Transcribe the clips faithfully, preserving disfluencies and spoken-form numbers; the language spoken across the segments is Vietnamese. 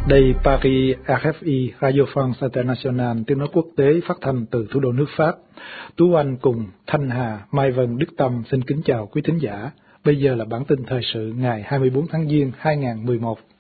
Đây Paris rờ ép i Radio France International, tiếng nói quốc tế phát thanh từ thủ đô nước Pháp. Tú Anh cùng Thanh Hà, Mai Vân, Đức Tâm xin kính chào quý thính giả. Bây giờ là bản tin thời sự ngày hai mươi tư tháng Giêng hai nghìn không trăm mười một.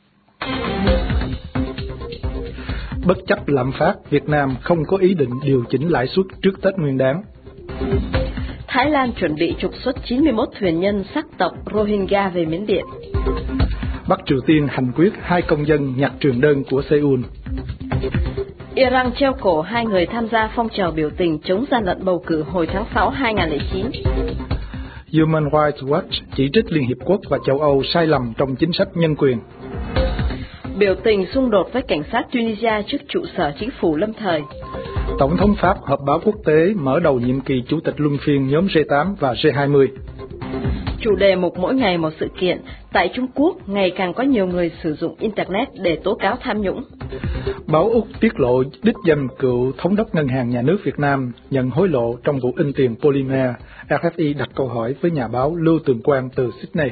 Bất chấp lạm phát, Việt Nam không có ý định điều chỉnh lãi suất trước Tết Nguyên đán. Thái Lan chuẩn bị trục xuất chín mươi mốt thuyền nhân sắc tộc Rohingya về Miến Điện. Bắc Triều Tiên hành quyết hai công dân nhặt truyền đơn của Seoul. Iran treo cổ hai người tham gia phong trào biểu tình chống gian lận bầu cử hồi tháng sáu hai nghìn không trăm lẻ chín. Human Rights Watch chỉ trích Liên Hiệp Quốc và châu Âu sai lầm trong chính sách nhân quyền. Biểu tình xung đột với cảnh sát Tunisia trước trụ sở chính phủ lâm thời. Tổng thống Pháp họp báo quốc tế mở đầu nhiệm kỳ chủ tịch luân phiên nhóm G tám và G hai mươi. Chủ đề mục mỗi ngày một sự kiện, tại Trung Quốc ngày càng có nhiều người sử dụng Internet để tố cáo tham nhũng. Báo Úc tiết lộ đích danh cựu thống đốc Ngân hàng Nhà nước Việt Nam nhận hối lộ trong vụ in tiền Polymer. rờ ép i đặt câu hỏi với nhà báo Lưu Tường Quang từ Sydney.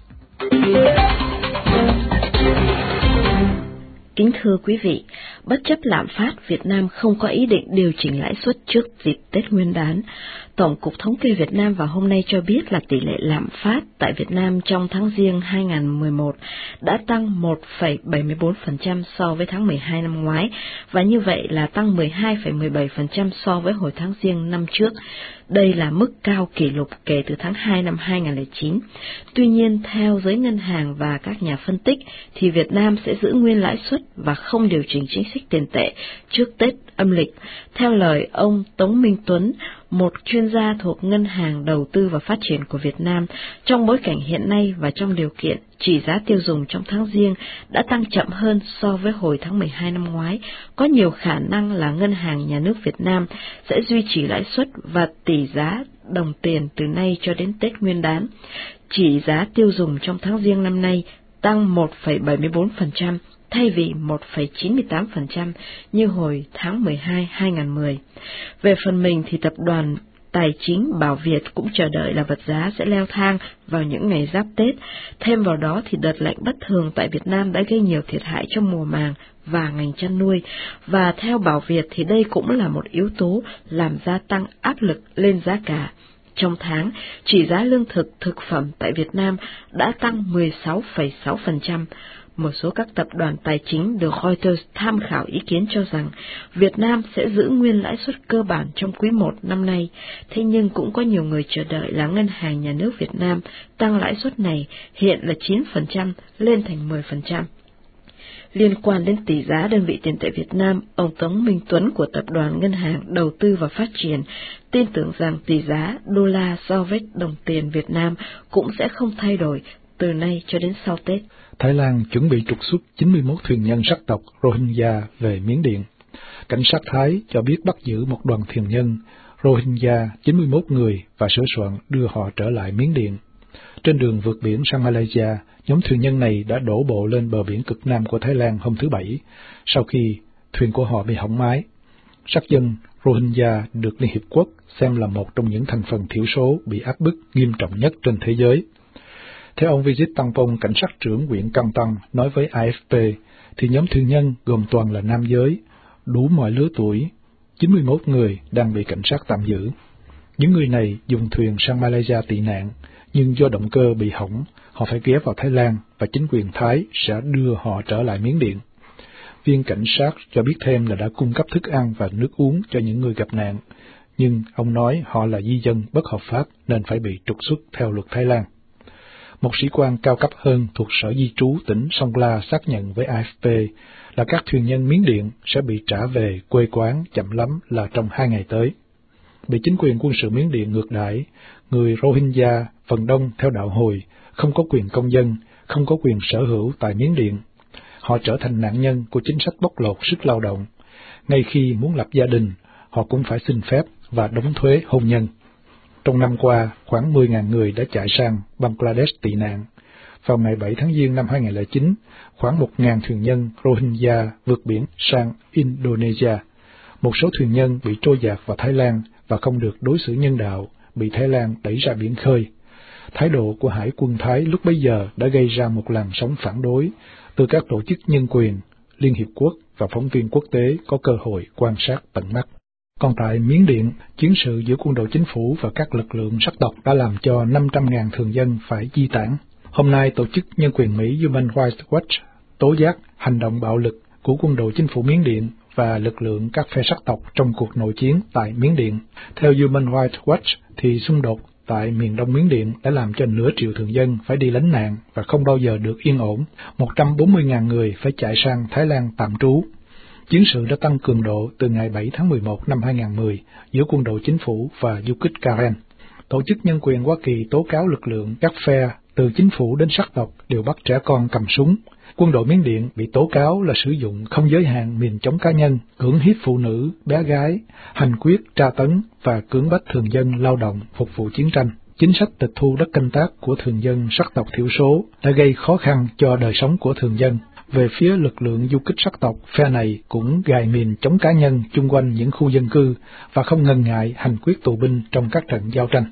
Kính thưa quý vị, bất chấp lạm phát, Việt Nam không có ý định điều chỉnh lãi suất trước dịp Tết Nguyên đán. Tổng cục Thống kê Việt Nam vào hôm nay cho biết là tỷ lệ lạm phát tại Việt Nam trong tháng Giêng hai nghìn không trăm mười một đã tăng một phẩy bảy mươi tư phần trăm so với tháng mười hai năm ngoái, và như vậy là tăng mười hai phẩy mười bảy phần trăm so với hồi tháng Giêng năm trước. Đây là mức cao kỷ lục kể từ tháng hai năm hai nghìn không trăm lẻ chín. Tuy nhiên, theo giới ngân hàng và các nhà phân tích, thì Việt Nam sẽ giữ nguyên lãi suất và không điều chỉnh chính sách tiền tệ trước Tết âm lịch. Theo lời ông Tống Minh Tuấn, một chuyên gia thuộc Ngân hàng Đầu tư và Phát triển của Việt Nam, trong bối cảnh hiện nay và trong điều kiện chỉ giá tiêu dùng trong tháng Giêng đã tăng chậm hơn so với hồi tháng mười hai năm ngoái, có nhiều khả năng là Ngân hàng Nhà nước Việt Nam sẽ duy trì lãi suất và tỷ giá đồng tiền từ nay cho đến Tết Nguyên đán. Chỉ giá tiêu dùng trong tháng Giêng năm nay tăng một phẩy bảy mươi tư phần trăm thay vì một phẩy chín mươi tám phần trăm như hồi tháng mười hai hai nghìn không trăm mười. Về phần mình thì tập đoàn Tài chính Bảo Việt cũng chờ đợi là vật giá sẽ leo thang vào những ngày giáp Tết. Thêm vào đó thì đợt lạnh bất thường tại Việt Nam đã gây nhiều thiệt hại cho mùa màng và ngành chăn nuôi, và theo Bảo Việt thì đây cũng là một yếu tố làm gia tăng áp lực lên giá cả. Trong tháng, chỉ giá lương thực, thực phẩm tại Việt Nam đã tăng mười sáu phẩy sáu phần trăm. Một số các tập đoàn tài chính được Reuters tham khảo ý kiến cho rằng Việt Nam sẽ giữ nguyên lãi suất cơ bản trong quý một năm nay, thế nhưng cũng có nhiều người chờ đợi là Ngân hàng Nhà nước Việt Nam tăng lãi suất này hiện là chín phần trăm lên thành mười phần trăm. Liên quan đến tỷ giá đơn vị tiền tệ Việt Nam, ông Tống Minh Tuấn của Tập đoàn Ngân hàng Đầu tư và Phát triển tin tưởng rằng tỷ giá đô la so với đồng tiền Việt Nam cũng sẽ không thay đổi từ nay cho đến sau Tết. Thái Lan chuẩn bị trục xuất chín mươi mốt thuyền nhân sắc tộc Rohingya về Miến Điện. Cảnh sát Thái cho biết bắt giữ một đoàn thuyền nhân Rohingya chín mươi mốt người và sửa soạn đưa họ trở lại Miến Điện. Trên đường vượt biển sang Malaysia, nhóm thuyền nhân này đã đổ bộ lên bờ biển cực nam của Thái Lan hôm thứ Bảy, sau khi thuyền của họ bị hỏng máy. Sắc dân Rohingya được Liên Hiệp Quốc xem là một trong những thành phần thiểu số bị áp bức nghiêm trọng nhất trên thế giới. Theo ông Vijit Tangpong, cảnh sát trưởng huyện Cang Tăng, nói với a ép pê, thì nhóm thuyền nhân gồm toàn là nam giới, đủ mọi lứa tuổi, chín mươi mốt người đang bị cảnh sát tạm giữ. Những người này dùng thuyền sang Malaysia tị nạn, nhưng do động cơ bị hỏng, họ phải ghé vào Thái Lan và chính quyền Thái sẽ đưa họ trở lại Miến Điện. Viên cảnh sát cho biết thêm là đã cung cấp thức ăn và nước uống cho những người gặp nạn, nhưng ông nói họ là di dân bất hợp pháp nên phải bị trục xuất theo luật Thái Lan. Một sĩ quan cao cấp hơn thuộc Sở Di trú tỉnh Songkhla xác nhận với a ép pê là các thuyền nhân Miến Điện sẽ bị trả về quê quán chậm lắm là trong hai ngày tới. Bị chính quyền quân sự Miến Điện ngược đãi, người Rohingya phần đông theo đạo Hồi không có quyền công dân, không có quyền sở hữu tại Miến Điện. Họ trở thành nạn nhân của chính sách bóc lột sức lao động. Ngay khi muốn lập gia đình, họ cũng phải xin phép và đóng thuế hôn nhân. Trong năm qua, khoảng mười nghìn người đã chạy sang Bangladesh tị nạn. Vào ngày bảy tháng Giêng năm hai nghìn không trăm lẻ chín, khoảng một nghìn thuyền nhân Rohingya vượt biển sang Indonesia. Một số thuyền nhân bị trôi dạt vào Thái Lan và không được đối xử nhân đạo, bị Thái Lan đẩy ra biển khơi. Thái độ của Hải quân Thái lúc bấy giờ đã gây ra một làn sóng phản đối từ các tổ chức nhân quyền, Liên Hiệp Quốc và phóng viên quốc tế có cơ hội quan sát tận mắt. Còn tại Miến Điện, chiến sự giữa quân đội chính phủ và các lực lượng sắc tộc đã làm cho năm trăm nghìn thường dân phải di tản. Hôm nay, tổ chức nhân quyền Mỹ Human Rights Watch tố giác hành động bạo lực của quân đội chính phủ Miến Điện và lực lượng các phe sắc tộc trong cuộc nội chiến tại Miến Điện. Theo Human Rights Watch, thì xung đột tại miền đông Miến Điện đã làm cho nửa triệu thường dân phải đi lánh nạn và không bao giờ được yên ổn. một trăm bốn mươi nghìn người phải chạy sang Thái Lan tạm trú. Chiến sự đã tăng cường độ từ ngày bảy tháng mười một năm hai nghìn không trăm mười giữa quân đội chính phủ và du kích Karen. Tổ chức nhân quyền Hoa Kỳ tố cáo lực lượng các phe từ chính phủ đến sắc tộc đều bắt trẻ con cầm súng. Quân đội Miến Điện bị tố cáo là sử dụng không giới hạn miền chống cá nhân, cưỡng hiếp phụ nữ, bé gái, hành quyết, tra tấn và cưỡng bách thường dân lao động phục vụ chiến tranh. Chính sách tịch thu đất canh tác của thường dân sắc tộc thiểu số đã gây khó khăn cho đời sống của thường dân. Về phía lực lượng du kích sắc tộc, phe này cũng gài mìn chống cá nhân chung quanh những khu dân cư và không ngần ngại hành quyết tù binh trong các trận giao tranh.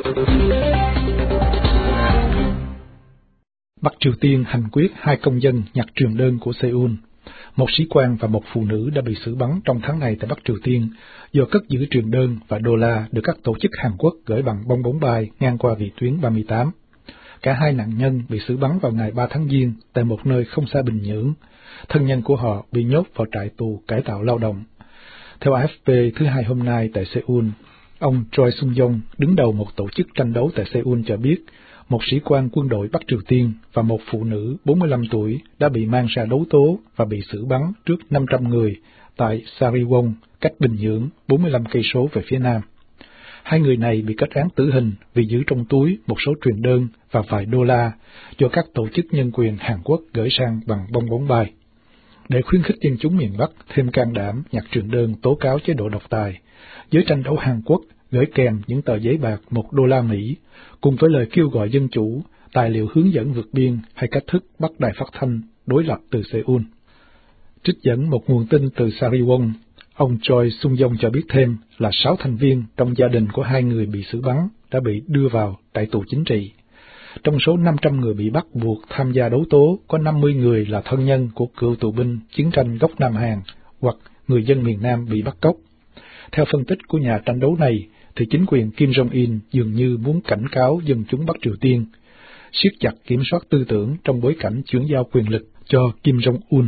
Bắc Triều Tiên hành quyết hai công dân nhặt truyền đơn của Seoul. Một sĩ quan và một phụ nữ đã bị xử bắn trong tháng này tại Bắc Triều Tiên do cất giữ truyền đơn và đô la được các tổ chức Hàn Quốc gửi bằng bong bóng bay ngang qua vị tuyến ba mươi tám. Cả hai nạn nhân bị xử bắn vào ngày ba tháng Giêng tại một nơi không xa Bình Nhưỡng. Thân nhân của họ bị nhốt vào trại tù cải tạo lao động. Theo a ép pê thứ hai hôm nay tại Seoul, ông Choi Sung-yong, đứng đầu một tổ chức tranh đấu tại Seoul cho biết, một sĩ quan quân đội Bắc Triều Tiên và một phụ nữ bốn mươi lăm tuổi đã bị mang ra đấu tố và bị xử bắn trước năm trăm người tại Sariwon, cách Bình Nhưỡng bốn mươi lăm cây số về phía nam. Hai người này bị kết án tử hình vì giữ trong túi một số truyền đơn và vài đô la do các tổ chức nhân quyền Hàn Quốc gửi sang bằng bong bóng bay. Để khuyến khích dân chúng miền Bắc thêm can đảm nhặt truyền đơn tố cáo chế độ độc tài, giới tranh đấu Hàn Quốc gửi kèm những tờ giấy bạc một đô la Mỹ, cùng với lời kêu gọi dân chủ, tài liệu hướng dẫn vượt biên hay cách thức bắt đài phát thanh đối lập từ Seoul. Trích dẫn một nguồn tin từ Sariwon, ông Choi Sung-yong cho biết thêm là sáu thành viên trong gia đình của hai người bị xử bắn đã bị đưa vào trại tù chính trị. Trong số năm trăm người bị bắt buộc tham gia đấu tố, có năm mươi người là thân nhân của cựu tù binh chiến tranh gốc Nam Hàn hoặc người dân miền Nam bị bắt cóc. Theo phân tích của nhà tranh đấu này, thì chính quyền Kim Jong-un dường như muốn cảnh cáo dân chúng Bắc Triều Tiên, siết chặt kiểm soát tư tưởng trong bối cảnh chuyển giao quyền lực cho Kim Jong-un.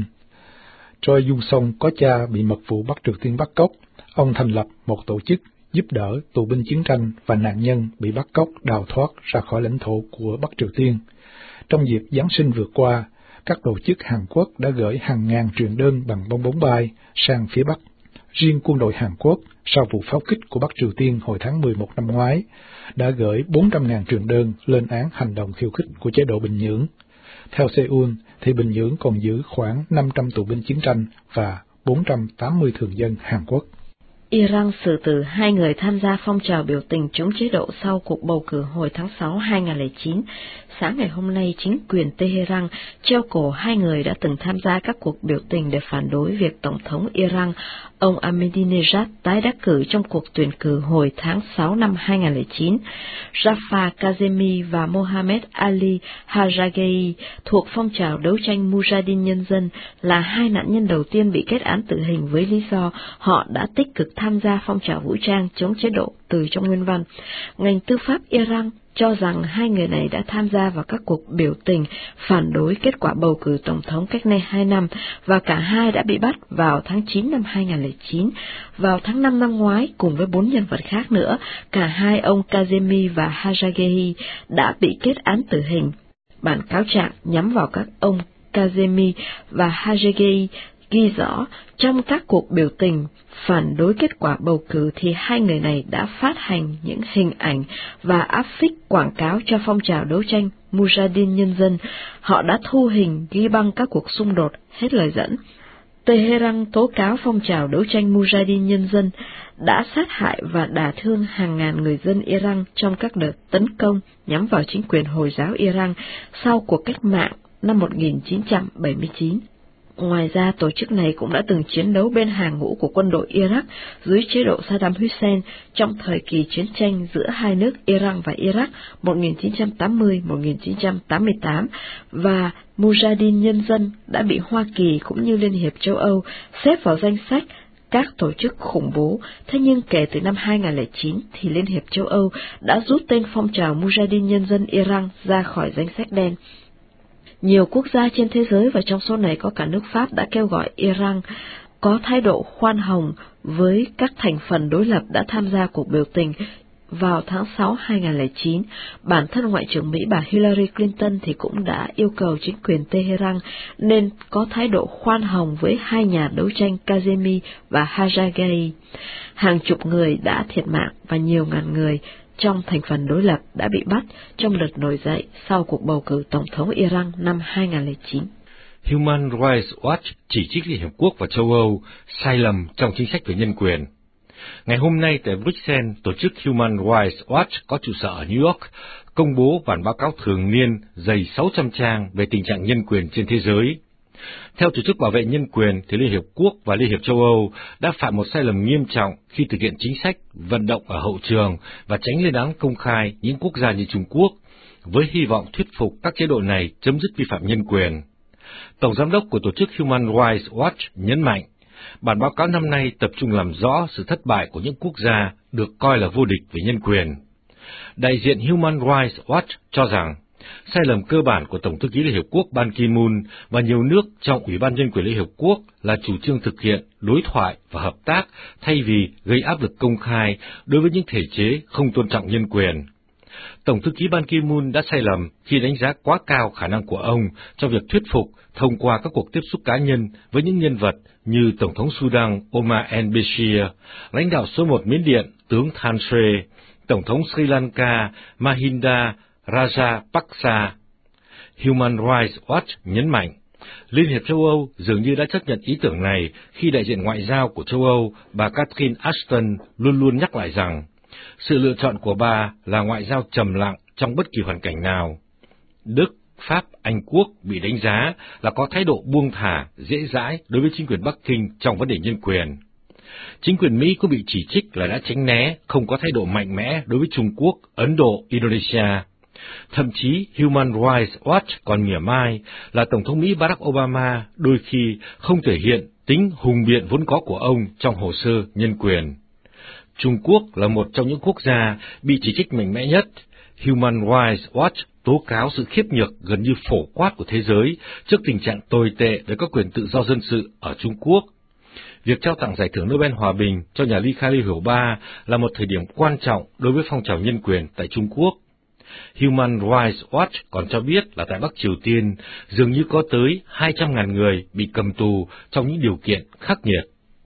Choi Yoon-song có cha bị mật vụ Bắc Triều Tiên bắt cóc. Ông thành lập một tổ chức giúp đỡ tù binh chiến tranh và nạn nhân bị bắt cóc đào thoát ra khỏi lãnh thổ của Bắc Triều Tiên. Trong dịp Giáng sinh vừa qua, các tổ chức Hàn Quốc đã gửi hàng ngàn truyền đơn bằng bong bóng bay sang phía Bắc. Riêng quân đội Hàn Quốc, sau vụ pháo kích của Bắc Triều Tiên hồi tháng mười một năm ngoái, đã gửi bốn trăm nghìn truyền đơn lên án hành động khiêu khích của chế độ Bình Nhưỡng. Theo Seoul, thì Bình Nhưỡng còn giữ khoảng năm trăm tù binh chiến tranh và bốn trăm tám mươi thường dân Hàn Quốc. Iran xử tử hai người tham gia phong trào biểu tình chống chế độ sau cuộc bầu cử hồi tháng sáu năm hai nghìn không trăm lẻ chín. Sáng ngày hôm nay, chính quyền Tehran treo cổ hai người đã từng tham gia các cuộc biểu tình để phản đối việc Tổng thống Iran, ông Ahmadinejad, tái đắc cử trong cuộc tuyển cử hồi tháng sáu năm hai nghìn không trăm lẻ chín. Jafar Kazemi và Mohammed Ali Hajagei thuộc phong trào đấu tranh Mujahideen Nhân dân là hai nạn nhân đầu tiên bị kết án tử hình với lý do họ đã tích cực tham gia phong trào vũ trang chống chế độ từ trong nguyên văn. Ngành tư pháp Iran cho rằng hai người này đã tham gia vào các cuộc biểu tình phản đối kết quả bầu cử tổng thống cách đây hai năm và cả hai đã bị bắt vào tháng chín năm hai nghìn không trăm lẻ chín. Vào tháng năm năm ngoái, cùng với bốn nhân vật khác nữa, cả hai ông Kazemi và Hajagei đã bị kết án tử hình. Bản cáo trạng nhắm vào các ông Kazemi và Hajagei ghi rõ trong các cuộc biểu tình phản đối kết quả bầu cử thì hai người này đã phát hành những hình ảnh và áp phích quảng cáo cho phong trào đấu tranh Mujahideen Nhân dân. Họ đã thu hình ghi băng các cuộc xung đột, hết lời dẫn. Tehran tố cáo phong trào đấu tranh Mujahideen Nhân dân đã sát hại và đả thương hàng ngàn người dân Iran trong các đợt tấn công nhắm vào chính quyền Hồi giáo Iran sau cuộc cách mạng năm một nghìn chín trăm bảy mươi chín. Ngoài ra, tổ chức này cũng đã từng chiến đấu bên hàng ngũ của quân đội Iraq dưới chế độ Saddam Hussein trong thời kỳ chiến tranh giữa hai nước Iran và Iraq một nghìn chín trăm tám mươi đến một nghìn chín trăm tám mươi tám, và Mujahideen Nhân dân đã bị Hoa Kỳ cũng như Liên hiệp châu Âu xếp vào danh sách các tổ chức khủng bố. Thế nhưng kể từ năm hai nghìn không trăm lẻ chín thì Liên hiệp châu Âu đã rút tên phong trào Mujahideen Nhân dân Iran ra khỏi danh sách đen. Nhiều quốc gia trên thế giới, và trong số này có cả nước Pháp, đã kêu gọi Iran có thái độ khoan hồng với các thành phần đối lập đã tham gia cuộc biểu tình vào tháng sáu năm hai nghìn không trăm lẻ chín. Bản thân Ngoại trưởng Mỹ bà Hillary Clinton thì cũng đã yêu cầu chính quyền Tehran nên có thái độ khoan hồng với hai nhà đấu tranh Kazemi và Hajjari. Hàng chục người đã thiệt mạng và nhiều ngàn người trong thành phần đối lập đã bị bắt trong đợt nổi dậy sau cuộc bầu cử tổng thống Iran năm hai nghìn không trăm lẻ chín. Human Rights Watch chỉ trích Liên Hiệp Quốc và châu Âu sai lầm trong chính sách về nhân quyền. Ngày hôm nay tại Bruxelles, tổ chức Human Rights Watch có trụ sở ở New York công bố bản báo cáo thường niên dày sáu trăm trang về tình trạng nhân quyền trên thế giới. Theo tổ chức bảo vệ nhân quyền, thì Liên Hiệp Quốc và Liên hiệp châu Âu đã phạm một sai lầm nghiêm trọng khi thực hiện chính sách vận động ở hậu trường và tránh lên án công khai những quốc gia như Trung Quốc, với hy vọng thuyết phục các chế độ này chấm dứt vi phạm nhân quyền. Tổng giám đốc của tổ chức Human Rights Watch nhấn mạnh, bản báo cáo năm nay tập trung làm rõ sự thất bại của những quốc gia được coi là vô địch về nhân quyền. Đại diện Human Rights Watch cho rằng, sai lầm cơ bản của Tổng thư ký Liên Hiệp Quốc Ban Ki-moon và nhiều nước trong Ủy ban Nhân quyền Liên Hiệp Quốc là chủ trương thực hiện đối thoại và hợp tác thay vì gây áp lực công khai đối với những thể chế không tôn trọng nhân quyền. Tổng thư ký Ban Ki-moon đã sai lầm khi đánh giá quá cao khả năng của ông trong việc thuyết phục thông qua các cuộc tiếp xúc cá nhân với những nhân vật như Tổng thống Sudan Omar al-Bashir, lãnh đạo số một Miến Điện tướng Than Shwe, Tổng thống Sri Lanka Mahinda Rajapaksa. Human Rights Watch nhấn mạnh, Liên hiệp châu Âu dường như đã chấp nhận ý tưởng này khi đại diện ngoại giao của châu Âu, bà Catherine Ashton, luôn luôn nhắc lại rằng, sự lựa chọn của bà là ngoại giao trầm lặng trong bất kỳ hoàn cảnh nào. Đức, Pháp, Anh Quốc bị đánh giá là có thái độ buông thả, dễ dãi đối với chính quyền Bắc Kinh trong vấn đề nhân quyền. Chính quyền Mỹ cũng bị chỉ trích là đã tránh né, không có thái độ mạnh mẽ đối với Trung Quốc, Ấn Độ, Indonesia. Thậm chí, Human Rights Watch còn mỉa mai là Tổng thống Mỹ Barack Obama đôi khi không thể hiện tính hùng biện vốn có của ông trong hồ sơ nhân quyền. Trung Quốc là một trong những quốc gia bị chỉ trích mạnh mẽ nhất. Human Rights Watch tố cáo sự khiếp nhược gần như phổ quát của thế giới trước tình trạng tồi tệ về các quyền tự do dân sự ở Trung Quốc. Việc trao tặng giải thưởng Nobel Hòa bình cho nhà ly khai Ly Hiểu Ba là một thời điểm quan trọng đối với phong trào nhân quyền tại Trung Quốc. Human Rights Watch còn cho biết là tại Bắc Triều Tiên dường như có tới hai trăm nghìn người bị cầm tù trong những điều kiện khắc nghiệt.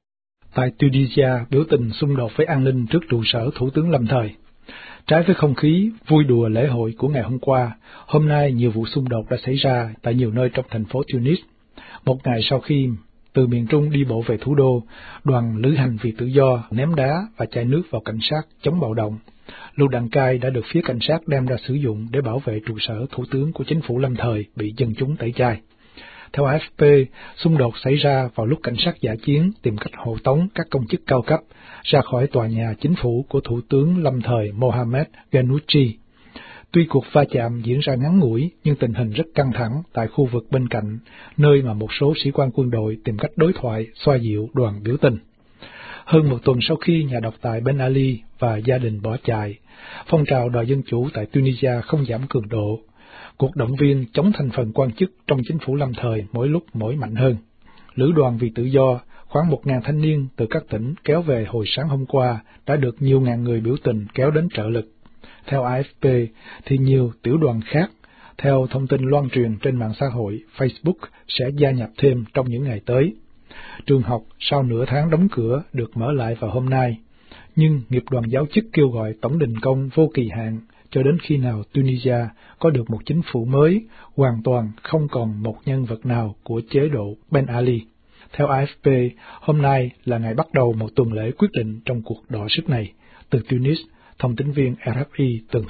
Tại Tunisia, biểu tình xung đột với an ninh trước trụ sở Thủ tướng lâm thời. Trái với không khí vui đùa lễ hội của ngày hôm qua, hôm nay nhiều vụ xung đột đã xảy ra tại nhiều nơi trong thành phố Tunis. Một ngày sau khi từ miền Trung đi bộ về thủ đô, đoàn lữ hành vì tự do ném đá và chai nước vào cảnh sát chống bạo động. Lựu đạn cay đã được phía cảnh sát đem ra sử dụng để bảo vệ trụ sở thủ tướng của chính phủ lâm thời bị dân chúng tẩy chay. Theo a ép pê, xung đột xảy ra vào lúc cảnh sát dã chiến tìm cách hộ tống các công chức cao cấp ra khỏi tòa nhà chính phủ của Thủ tướng lâm thời Mohamed Ghannouchi. Tuy cuộc va chạm diễn ra ngắn ngủi, nhưng tình hình rất căng thẳng tại khu vực bên cạnh, nơi mà một số sĩ quan quân đội tìm cách đối thoại xoa dịu đoàn biểu tình. Hơn một tuần sau khi nhà độc tài Ben Ali và gia đình bỏ chạy, phong trào đòi dân chủ tại Tunisia không giảm cường độ. Cuộc động viên chống thành phần quan chức trong chính phủ lâm thời mỗi lúc mỗi mạnh hơn. Lữ đoàn vì tự do, khoảng một ngàn thanh niên từ các tỉnh kéo về hồi sáng hôm qua đã được nhiều ngàn người biểu tình kéo đến trợ lực. Theo a ép pê, thì nhiều tiểu đoàn khác, theo thông tin loan truyền trên mạng xã hội Facebook, sẽ gia nhập thêm trong những ngày tới. Trường học sau nửa tháng đóng cửa được mở lại vào hôm nay, nhưng nghiệp đoàn giáo chức kêu gọi tổng đình công vô kỳ hạn cho đến khi nào Tunisia có được một chính phủ mới, hoàn toàn không còn một nhân vật nào của chế độ Ben Ali. Theo a ép pê, hôm nay là ngày bắt đầu một tuần lễ quyết định trong cuộc đọ sức này. Từ Tunis, thông tấn viên rờ ép i tường thuật.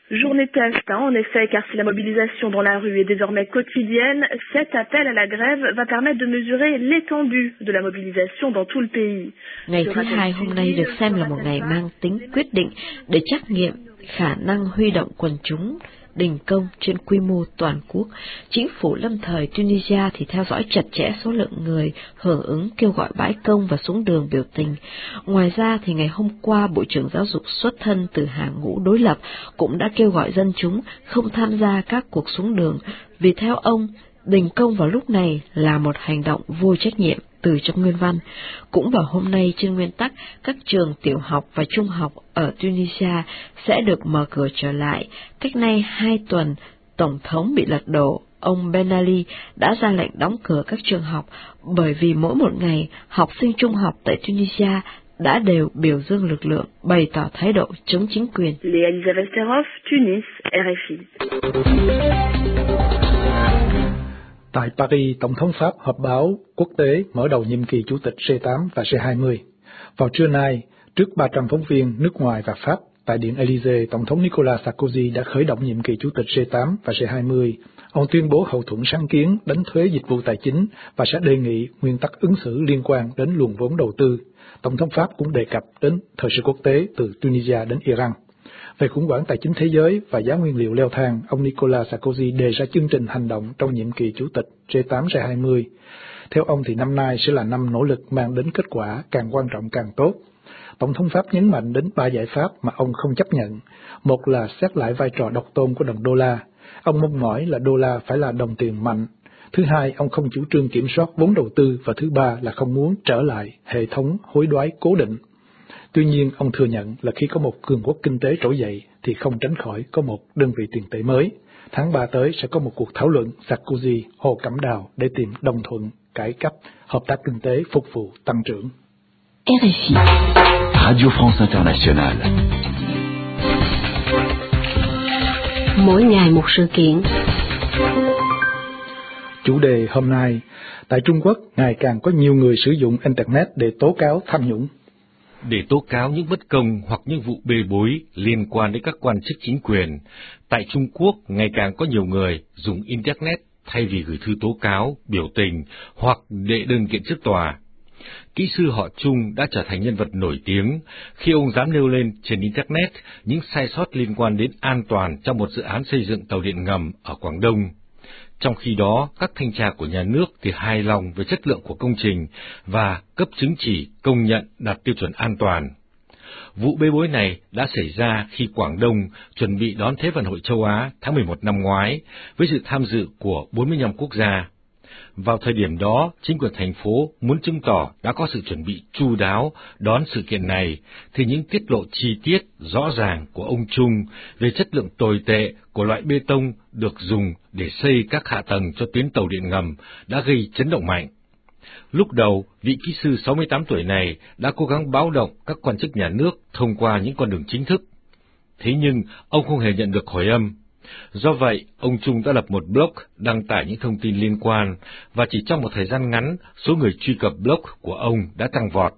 Journée test, hein, en effet, car si la mobilisation dans la rue est désormais quotidienne, cet appel à la grève va permettre de mesurer l'étendue de la mobilisation dans tout le pays. Ngày thứ hai hôm nay được xem là một ngày mang tính quyết định để trắc nghiệm khả năng huy động quần chúng đình công trên quy mô toàn quốc. Chính phủ lâm thời Tunisia thì theo dõi chặt chẽ số lượng người hưởng ứng kêu gọi bãi công và xuống đường biểu tình. Ngoài ra thì ngày hôm qua, Bộ trưởng Giáo dục xuất thân từ hàng ngũ đối lập cũng đã kêu gọi dân chúng không tham gia các cuộc xuống đường, vì theo ông, đình công vào lúc này là một hành động vô trách nhiệm từ trong nguyên văn. Cũng vào hôm nay, trên nguyên tắc, các trường tiểu học và trung học ở Tunisia sẽ được mở cửa trở lại. Cách nay hai tuần, Tổng thống bị lật đổ, ông Ben Ali đã ra lệnh đóng cửa các trường học, bởi vì mỗi một ngày, học sinh trung học tại Tunisia đã đều biểu dương lực lượng, bày tỏ thái độ chống chính quyền. Elisabeth Serhoff, Tunis, R F I. Tại Paris, Tổng thống Pháp họp báo quốc tế mở đầu nhiệm kỳ chủ tịch C tám và C hai mươi. Vào trưa nay, trước ba trăm phóng viên nước ngoài và Pháp, tại Điện Élysée, Tổng thống Nicolas Sarkozy đã khởi động nhiệm kỳ chủ tịch C tám và C hai mươi. Ông tuyên bố hậu thuẫn sáng kiến đánh thuế dịch vụ tài chính và sẽ đề nghị nguyên tắc ứng xử liên quan đến luồng vốn đầu tư. Tổng thống Pháp cũng đề cập đến thời sự quốc tế từ Tunisia đến Iran. Về khủng hoảng tài chính thế giới và giá nguyên liệu leo thang, ông Nicolas Sarkozy đề ra chương trình hành động trong nhiệm kỳ chủ tịch C tám C hai mươi. Theo ông thì năm nay sẽ là năm nỗ lực mang đến kết quả càng quan trọng càng tốt. Tổng thống Pháp nhấn mạnh đến ba giải pháp mà ông không chấp nhận. Một là xét lại vai trò độc tôn của đồng đô la. Ông mong mỏi là đô la phải là đồng tiền mạnh. Thứ hai, ông không chủ trương kiểm soát vốn đầu tư. Và thứ ba là không muốn trở lại hệ thống hối đoái cố định. Tuy nhiên, ông thừa nhận là khi có một cường quốc kinh tế trỗi dậy thì không tránh khỏi có một đơn vị tiền tệ mới. Tháng ba tới sẽ có một cuộc thảo luận Sarkozy, Hồ Cẩm Đào để tìm đồng thuận, cải cách, hợp tác kinh tế phục vụ tăng trưởng. R F I, Radio France Internationale. Mỗi ngày một sự kiện. Chủ đề hôm nay, tại Trung Quốc ngày càng có nhiều người sử dụng Internet để tố cáo tham nhũng. Để tố cáo những bất công hoặc những vụ bê bối liên quan đến các quan chức chính quyền, tại Trung Quốc ngày càng có nhiều người dùng Internet thay vì gửi thư tố cáo, biểu tình hoặc đệ đơn kiện trước tòa. Kỹ sư họ Trung đã trở thành nhân vật nổi tiếng khi ông dám nêu lên trên Internet những sai sót liên quan đến an toàn trong một dự án xây dựng tàu điện ngầm ở Quảng Đông. Trong khi đó, các thanh tra của nhà nước thì hài lòng về chất lượng của công trình và cấp chứng chỉ công nhận đạt tiêu chuẩn an toàn. Vụ bê bối này đã xảy ra khi Quảng Đông chuẩn bị đón Thế vận hội châu Á tháng mười một năm ngoái với sự tham dự của bốn mươi lăm quốc gia. Vào thời điểm đó, chính quyền thành phố muốn chứng tỏ đã có sự chuẩn bị chu đáo đón sự kiện này, thì những tiết lộ chi tiết rõ ràng của ông Trung về chất lượng tồi tệ của loại bê tông được dùng để xây các hạ tầng cho tuyến tàu điện ngầm đã gây chấn động mạnh. Lúc đầu, vị kỹ sư sáu mươi tám tuổi này đã cố gắng báo động các quan chức nhà nước thông qua những con đường chính thức. Thế nhưng, ông không hề nhận được hồi âm. Do vậy, ông Trung đã lập một blog đăng tải những thông tin liên quan, và chỉ trong một thời gian ngắn, số người truy cập blog của ông đã tăng vọt.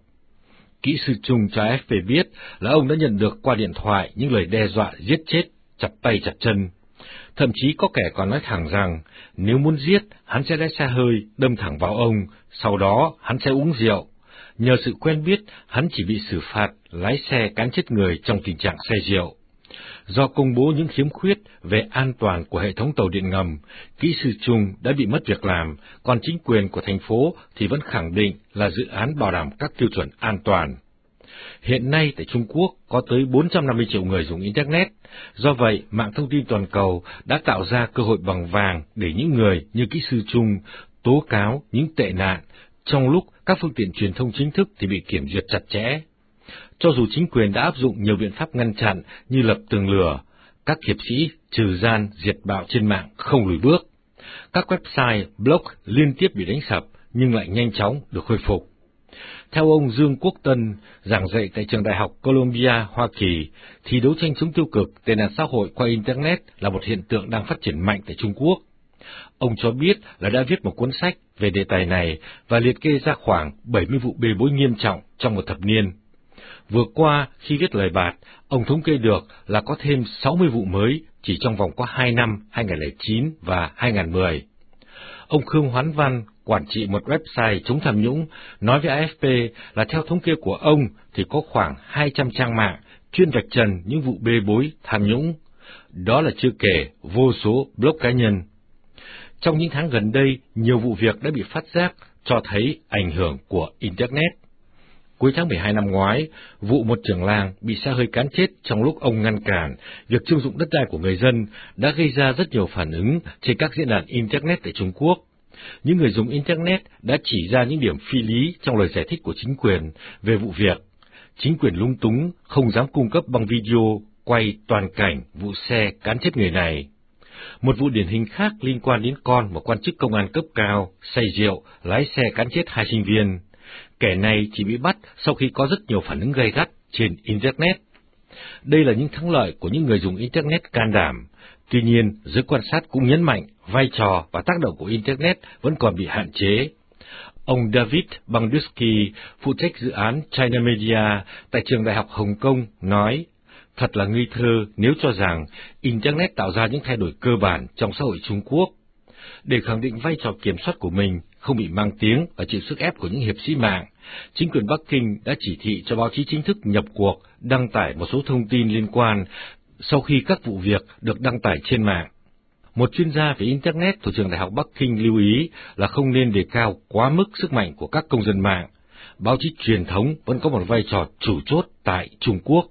Kỹ sư Trung cho A F P biết là ông đã nhận được qua điện thoại những lời đe dọa giết chết, chặt tay chặt chân. Thậm chí có kẻ còn nói thẳng rằng, nếu muốn giết, hắn sẽ lái xe hơi, đâm thẳng vào ông, sau đó hắn sẽ uống rượu. Nhờ sự quen biết, hắn chỉ bị xử phạt lái xe cán chết người trong tình trạng say rượu. Do công bố những khiếm khuyết về an toàn của hệ thống tàu điện ngầm, kỹ sư Trung đã bị mất việc làm, còn chính quyền của thành phố thì vẫn khẳng định là dự án bảo đảm các tiêu chuẩn an toàn. Hiện nay tại Trung Quốc có tới bốn trăm năm mươi triệu người dùng Internet, do vậy mạng thông tin toàn cầu đã tạo ra cơ hội bằng vàng để những người như kỹ sư Trung tố cáo những tệ nạn, trong lúc các phương tiện truyền thông chính thức thì bị kiểm duyệt chặt chẽ. Cho dù chính quyền đã áp dụng nhiều biện pháp ngăn chặn như lập tường lửa, các hiệp sĩ trừ gian diệt bạo trên mạng không lùi bước. Các website, blog liên tiếp bị đánh sập nhưng lại nhanh chóng được khôi phục. Theo ông Dương Quốc Tân, giảng dạy tại trường đại học Columbia, Hoa Kỳ, thì đấu tranh chống tiêu cực, tệ nạn xã hội qua Internet là một hiện tượng đang phát triển mạnh tại Trung Quốc. Ông cho biết là đã viết một cuốn sách về đề tài này và liệt kê ra khoảng bảy mươi vụ bê bối nghiêm trọng trong một thập niên. Vừa qua, khi viết lời bạt, ông thống kê được là có thêm sáu mươi vụ mới chỉ trong vòng có hai năm, hai nghìn không trăm lẻ chín và hai nghìn không trăm mười. Ông Khương Hoán Văn, quản trị một website chống tham nhũng, nói với a ép pê là theo thống kê của ông thì có khoảng hai trăm trang mạng chuyên vạch trần những vụ bê bối tham nhũng. Đó là chưa kể vô số blog cá nhân. Trong những tháng gần đây, nhiều vụ việc đã bị phát giác cho thấy ảnh hưởng của Internet. Cuối tháng mười hai năm ngoái, vụ một trưởng làng bị xe hơi cán chết trong lúc ông ngăn cản việc trưng dụng đất đai của người dân đã gây ra rất nhiều phản ứng trên các diễn đàn Internet tại Trung Quốc. Những người dùng Internet đã chỉ ra những điểm phi lý trong lời giải thích của chính quyền về vụ việc. Chính quyền lung túng, không dám cung cấp băng video quay toàn cảnh vụ xe cán chết người này. Một vụ điển hình khác liên quan đến con một quan chức công an cấp cao, say rượu, lái xe cán chết hai sinh viên. Kẻ này chỉ bị bắt sau khi có rất nhiều phản ứng gay gắt trên Internet. Đây là những thắng lợi của những người dùng Internet can đảm. Tuy nhiên, giới quan sát cũng nhấn mạnh vai trò và tác động của Internet vẫn còn bị hạn chế. Ông David Bangdusky, phụ trách dự án China Media tại trường Đại học Hồng Kông, nói, thật là ngây thơ nếu cho rằng Internet tạo ra những thay đổi cơ bản trong xã hội Trung Quốc. Để khẳng định vai trò kiểm soát của mình, không bị mang tiếng và chịu sức ép của những hiệp sĩ mạng, chính quyền Bắc Kinh đã chỉ thị cho báo chí chính thức nhập cuộc đăng tải một số thông tin liên quan sau khi các vụ việc được đăng tải trên mạng. Một chuyên gia về Internet thuộc trường Đại học Bắc Kinh lưu ý là không nên đề cao quá mức sức mạnh của các công dân mạng. Báo chí truyền thống vẫn có một vai trò chủ chốt tại Trung Quốc.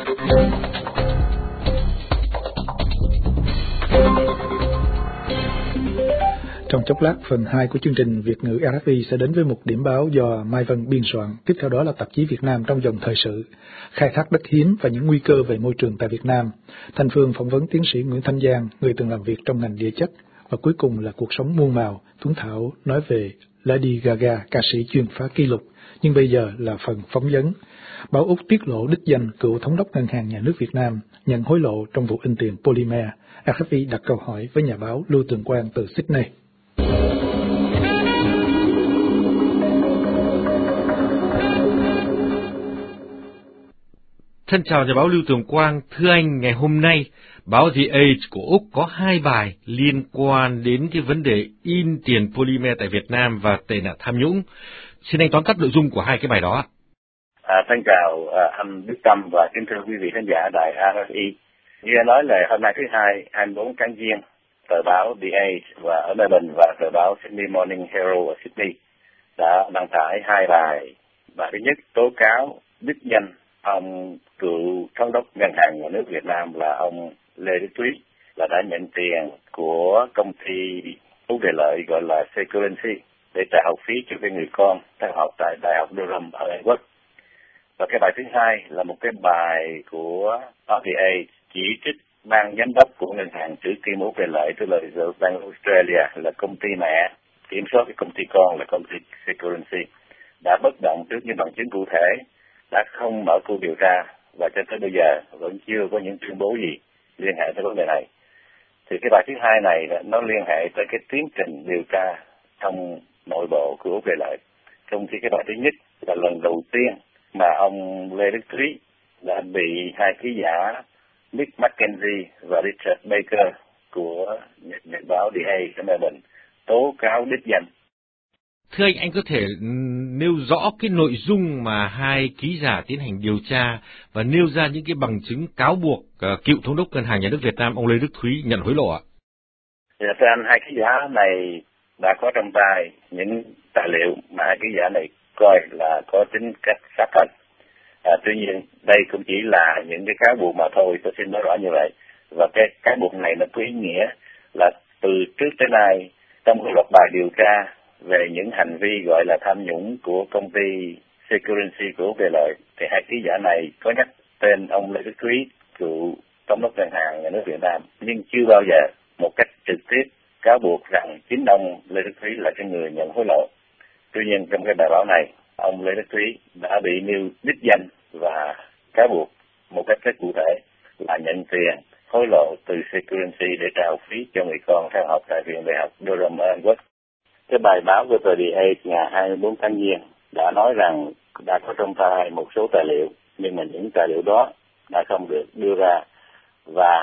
Trong chốc lát, phần hai của chương trình Việt ngữ rờ ép i sẽ đến với một điểm báo do Mai Vân biên soạn. Tiếp theo đó là tạp chí Việt Nam trong dòng thời sự, khai thác đất hiếm và những nguy cơ về môi trường tại Việt Nam. Thành Phương phỏng vấn tiến sĩ Nguyễn Thanh Giang, người từng làm việc trong ngành địa chất. Và cuối cùng là cuộc sống muôn màu. Tuấn Thảo nói về Lady Gaga, ca sĩ chuyên phá kỷ lục. Nhưng bây giờ là phần phóng vấn. Báo Úc tiết lộ đích danh cựu thống đốc Ngân hàng Nhà nước Việt Nam nhận hối lộ trong vụ in tiền polymer. rờ ép i đặt câu hỏi với nhà báo Lưu Tường Quang từ Sydney. Thân chào nhà báo Lưu Tường Quang. Thưa anh, ngày hôm nay, báo The Age của Úc có hai bài liên quan đến cái vấn đề in tiền polymer tại Việt Nam và tệ nạn tham nhũng. Xin anh tóm tắt nội dung của hai cái bài đó. À, thân chào à, anh Đức Tâm và kính thưa quý vị khán giả đài rờ ép i. Như anh nói là hôm nay thứ hai, hai mươi bốn tháng Giêng, tờ báo The Age và ở Melbourne và tờ báo Sydney Morning Herald ở Sydney đã đăng tải hai bài. Bài thứ nhất tố cáo đích danh ông cựu thống đốc Ngân hàng Nhà nước Việt Nam là ông Lê Đức Thúy là đã nhận tiền của công ty Úc Đề Lợi gọi là Security để trả học phí cho cái người con theo học tại Đại học Durham ở Anh Quốc. Và cái bài thứ hai là một cái bài của rờ tê a chỉ trích ban giám đốc của ngân hàng Trữ Kim Úc Đề Lợi, tức là Reserve Bank Australia, là công ty mẹ kiểm soát cái công ty con là công ty Security, đã bất động trước những bằng chứng cụ thể, đã không mở cuộc điều tra và cho tới bây giờ vẫn chưa có những tuyên bố gì liên hệ tới vấn đề này. Thì cái bài thứ hai này nó liên hệ tới cái tiến trình điều tra trong nội bộ của Úc Đề Lợi. Trong khi cái bài thứ nhất là lần đầu tiên mà ông Lê Đức Thúy đã bị hai ký giả Nick McKenzie và Richard Baker của nhật báo The Age ở Melbourne tố cáo đích danh. Thưa anh, anh có thể nêu rõ cái nội dung mà hai ký giả tiến hành điều tra và nêu ra những cái bằng chứng cáo buộc uh, cựu thống đốc Ngân hàng Nhà nước Việt Nam ông Lê Đức Thúy nhận hối lộ ạ? Dạ, thưa anh, hai ký giả này đã có trong tay những tài liệu mà hai ký giả này coi là có tính cách xác thực. À, tuy nhiên đây cũng chỉ là những cái cáo buộc mà thôi, tôi xin nói rõ như vậy. Và cái cáo buộc này nó có ý nghĩa là từ trước tới nay trong một loạt bài điều tra về những hành vi gọi là tham nhũng của công ty Security của Úc Đề Lợi, thì hai ký giả này có nhắc tên ông Lê Đức Thúy, cựu thống đốc Ngân hàng Nhà nước Việt Nam, nhưng chưa bao giờ một cách trực tiếp cáo buộc rằng chính ông Lê Đức Thúy là cái người nhận hối lộ. Tuy nhiên trong cái bài báo này, ông Lê Đức Thúy đã bị nêu đích danh và cáo buộc một cách rất cụ thể là nhận tiền hối lộ từ Security để trả học phí cho người con theo học tại Viện Đại học Durham ở Anh Quốc. Cái bài báo của tờ The Age ngày hai mươi bốn tháng Giêng đã nói rằng đã có trong tay một số tài liệu, nhưng mà những tài liệu đó đã không được đưa ra, và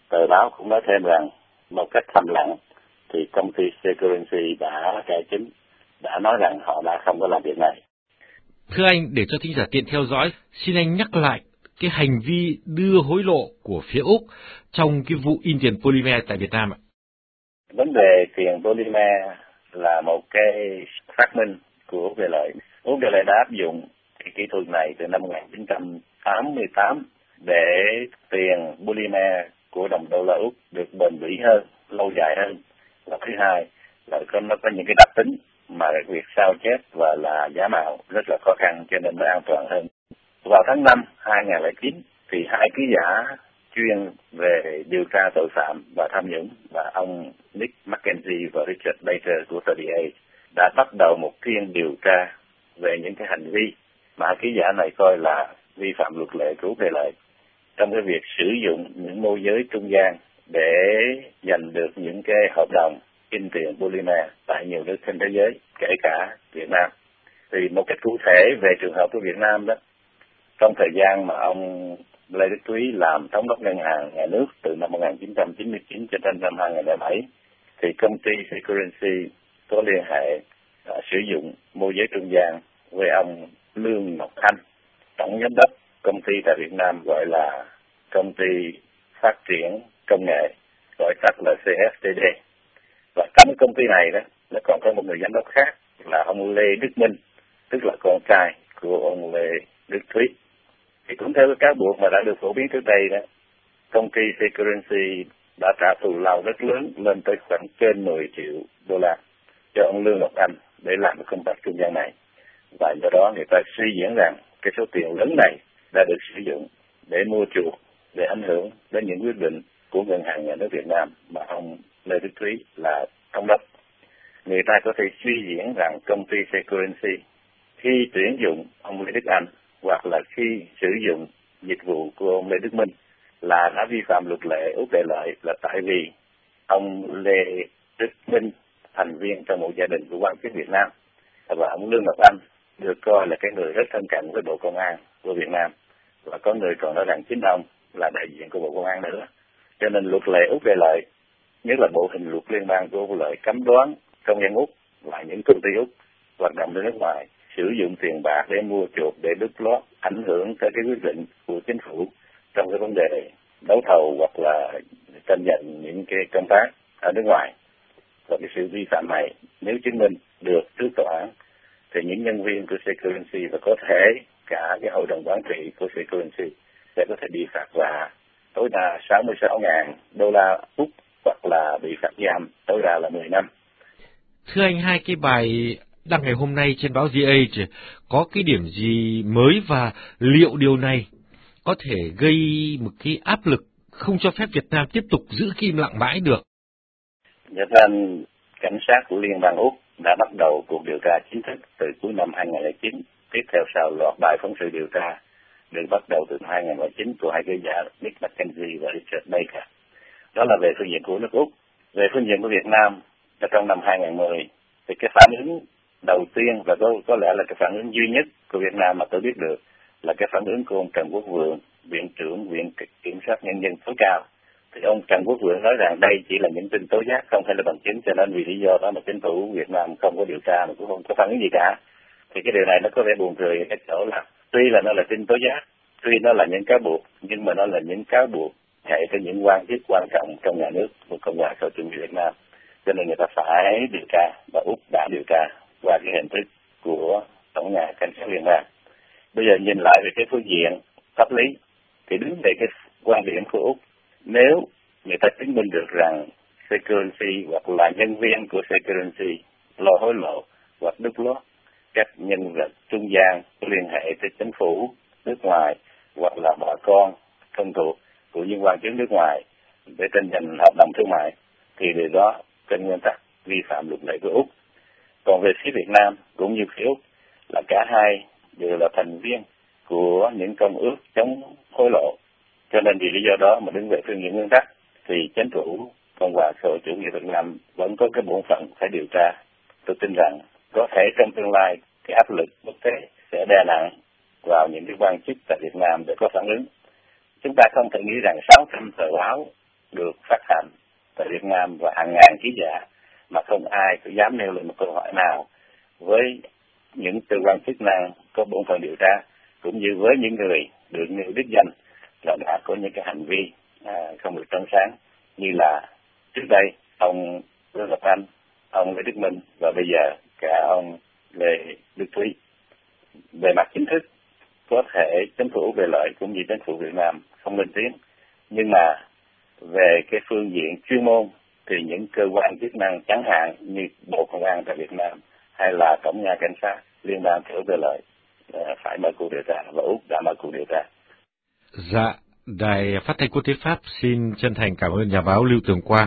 Tờ báo cũng nói thêm rằng một cách thầm lặng thì công ty Securrency đã cải chính, đã nói rằng họ đã không có làm việc này. Thưa anh, để cho thính giả tiện theo dõi, xin anh nhắc lại cái hành vi đưa hối lộ của phía Úc trong cái vụ in tiền polymer tại Việt Nam ạ. Vấn đề tiền polymer là một cái phát minh của Úc Đề Lợi. Úc Đề Lợi đã áp dụng cái kỹ thuật này từ năm một nghìn chín trăm tám mươi tám để tiền polymer của đồng đô la Úc được bền bỉ hơn, lâu dài hơn. Và thứ hai là nó có những cái đặc tính mà việc sao chép và là giả mạo rất là khó khăn, cho nên nó an toàn hơn. Vào tháng năm hai nghìn không trăm lẻ chín thì hai ký giả chuyên về điều tra tội phạm và tham nhũng và ông Nick McKenzie và Richard Baker của tờ The Age đã bắt đầu một phiên điều tra về những cái hành vi mà hai ký giả này coi là vi phạm luật lệ của Úc Đề Lợi trong cái việc sử dụng những môi giới trung gian để giành được những cái hợp đồng in tiền polymer tại nhiều nước trên thế giới, kể cả Việt Nam. Thì một cách cụ thể về trường hợp của Việt Nam đó, trong thời gian mà ông Lê Đức Thúy làm thống đốc ngân hàng nhà nước từ năm một nghìn chín trăm chín mươi chín cho đến năm hai nghìn không trăm lẻ bảy, thì công ty Securrency có liên hệ uh, sử dụng môi giới trung gian với ông Lương Ngọc Thanh, tổng giám đốc công ty tại Việt Nam gọi là công ty phát triển công nghệ, gọi tắt là xê ép tê đê. Và trong công ty này đó, nó còn có một người giám đốc khác là ông Lê Đức Minh, tức là con trai của ông Lê Đức Thúy. Thì cũng theo cái cáo buộc mà đã được phổ biến trước đây đó, công ty Securrency đã trả thù lao rất lớn lên tới khoảng trên mười triệu đô la cho ông Lương Ngọc Anh để làm cái công tác trung gian này. Và do đó người ta suy diễn rằng cái số tiền lớn này đã được sử dụng để mua chuộc, để ảnh hưởng đến những quyết định của ngân hàng nhà nước Việt Nam mà ông Lê Đức Thúy là thống đốc. Người ta có thể suy diễn rằng công ty Securrency khi tuyển dụng ông Lê Đức Anh hoặc là khi sử dụng dịch vụ của ông Lê Đức Minh là đã vi phạm luật lệ Úc Đề Lợi, là tại vì ông Lê Đức Minh thành viên trong một gia đình của quan chức Việt Nam và ông Lương Ngọc Anh được coi là cái người rất thân cận với Bộ Công an của Việt Nam, và có người còn nói rằng chính ông là đại diện của Bộ Công an nữa. Cho nên luật lệ Úc Đề Lợi, nhất là bộ hình luật liên bang của Úc Đề Lợi, cấm đoán công dân Úc và những công ty Úc hoạt động ở nước ngoài sử dụng tiền bạc để mua chuộc, để đút lót, ảnh hưởng tới cái quyết định của chính phủ trong cái vấn đề đấu thầu hoặc là tranh giành những cái công tác ở nước ngoài. Và cái sự vi phạm này nếu chứng minh được trước tòa án thì những nhân viên của Securrency và có thể cả cái hội đồng quản trị của Securrency sẽ có thể bị phạt và tối đa sáu mươi sáu nghìn đô la Úc hoặc là bị phạt giam tối đa là mười năm. Thưa anh, hai cái bài đăng ngày hôm nay trên báo The Age có cái điểm gì mới và liệu điều này có thể gây một cái áp lực không cho phép Việt Nam tiếp tục giữ im lặng mãi được? Nhật Bản, cảnh sát của Liên bang Úc đã bắt đầu cuộc điều tra chính thức từ cuối năm hai nghìn không trăm lẻ chín, tiếp theo sau loạt bài phóng sự điều tra được bắt đầu từ hai nghìn không trăm lẻ chín của hai ký giả Nick McKenzie và Richard Baker. Đó là về phương diện của nước Úc. Về phương diện của Việt Nam, trong năm hai nghìn không trăm mười, thì cái phản ứng đầu tiên và có, có lẽ là cái phản ứng duy nhất của Việt Nam mà tôi biết được là cái phản ứng của ông Trần Quốc Vượng, Viện trưởng Viện Kiểm sát Nhân dân tối cao. Thì ông Trần Quốc Vượng nói rằng đây chỉ là những tin tố giác, không phải là bằng chứng, cho nên vì lý do đó mà chính phủ Việt Nam không có điều tra mà cũng không có phản ứng gì cả. Thì cái điều này nó có vẻ buồn cười ở cái chỗ là tuy là nó là tin tố giác, tuy nó là những cáo buộc, nhưng mà nó là những cáo buộc hệ cho những quan chức quan trọng trong nhà nước của Cộng hòa xã hội chủ nghĩa Việt Nam. Cho nên người ta phải điều tra, và Úc đã điều tra qua cái hình thức của tổng nhà cảnh sát liên bang. Bây giờ nhìn lại về cái phương diện pháp lý thì đứng về cái quan điểm của Úc, nếu người ta chứng minh được rằng Securrency hoặc là nhân viên của Securrency lo hối lộ hoặc đút lót các nhân vật trung gian liên hệ tới chính phủ nước ngoài hoặc là bà con thân thuộc của những quan chức nước ngoài để tranh giành hợp đồng thương mại, thì điều đó trên nguyên tắc vi phạm luật lệ của Úc. Còn về phía Việt Nam cũng như phía Úc là cả hai đều là thành viên của những công ước chống hối lộ, cho nên vì lý do đó mà đứng về phương diện nguyên tắc thì chính phủ Cộng hòa xã hội chủ nghĩa Việt Nam vẫn có cái bổn phận phải điều tra. Tôi tin rằng có thể trong tương lai cái áp lực quốc tế sẽ đè nặng vào những cái quan chức tại Việt Nam để có phản ứng. Chúng ta không thể nghĩ rằng sáu trăm tờ báo được phát hành tại Việt Nam và hàng ngàn ký giả mà không ai có dám nêu lên một câu hỏi nào với những cơ quan chức năng có bổn phận điều tra, cũng như với những người được nêu đích danh là đã có những cái hành vi à, không được trong sáng, như là trước đây ông Lê Ngọc Anh, ông Lê Đức Minh và bây giờ cả ông Lê Đức Thúy. Về mặt chính thức có thể chính phủ về lợi cũng như chính phủ Việt Nam không lên tiếng, nhưng mà về cái phương diện chuyên môn thì những cơ quan chức năng chẳng hạn như Bộ Công an tại Việt Nam hay là Tổng nhà cảnh sát liên bang trở về lợi phải mở cuộc điều tra và Úc đã mở cuộc điều tra. Dạ, Đài Phát thanh Quốc tế Pháp xin chân thành cảm ơn nhà báo Lưu Tường Quang.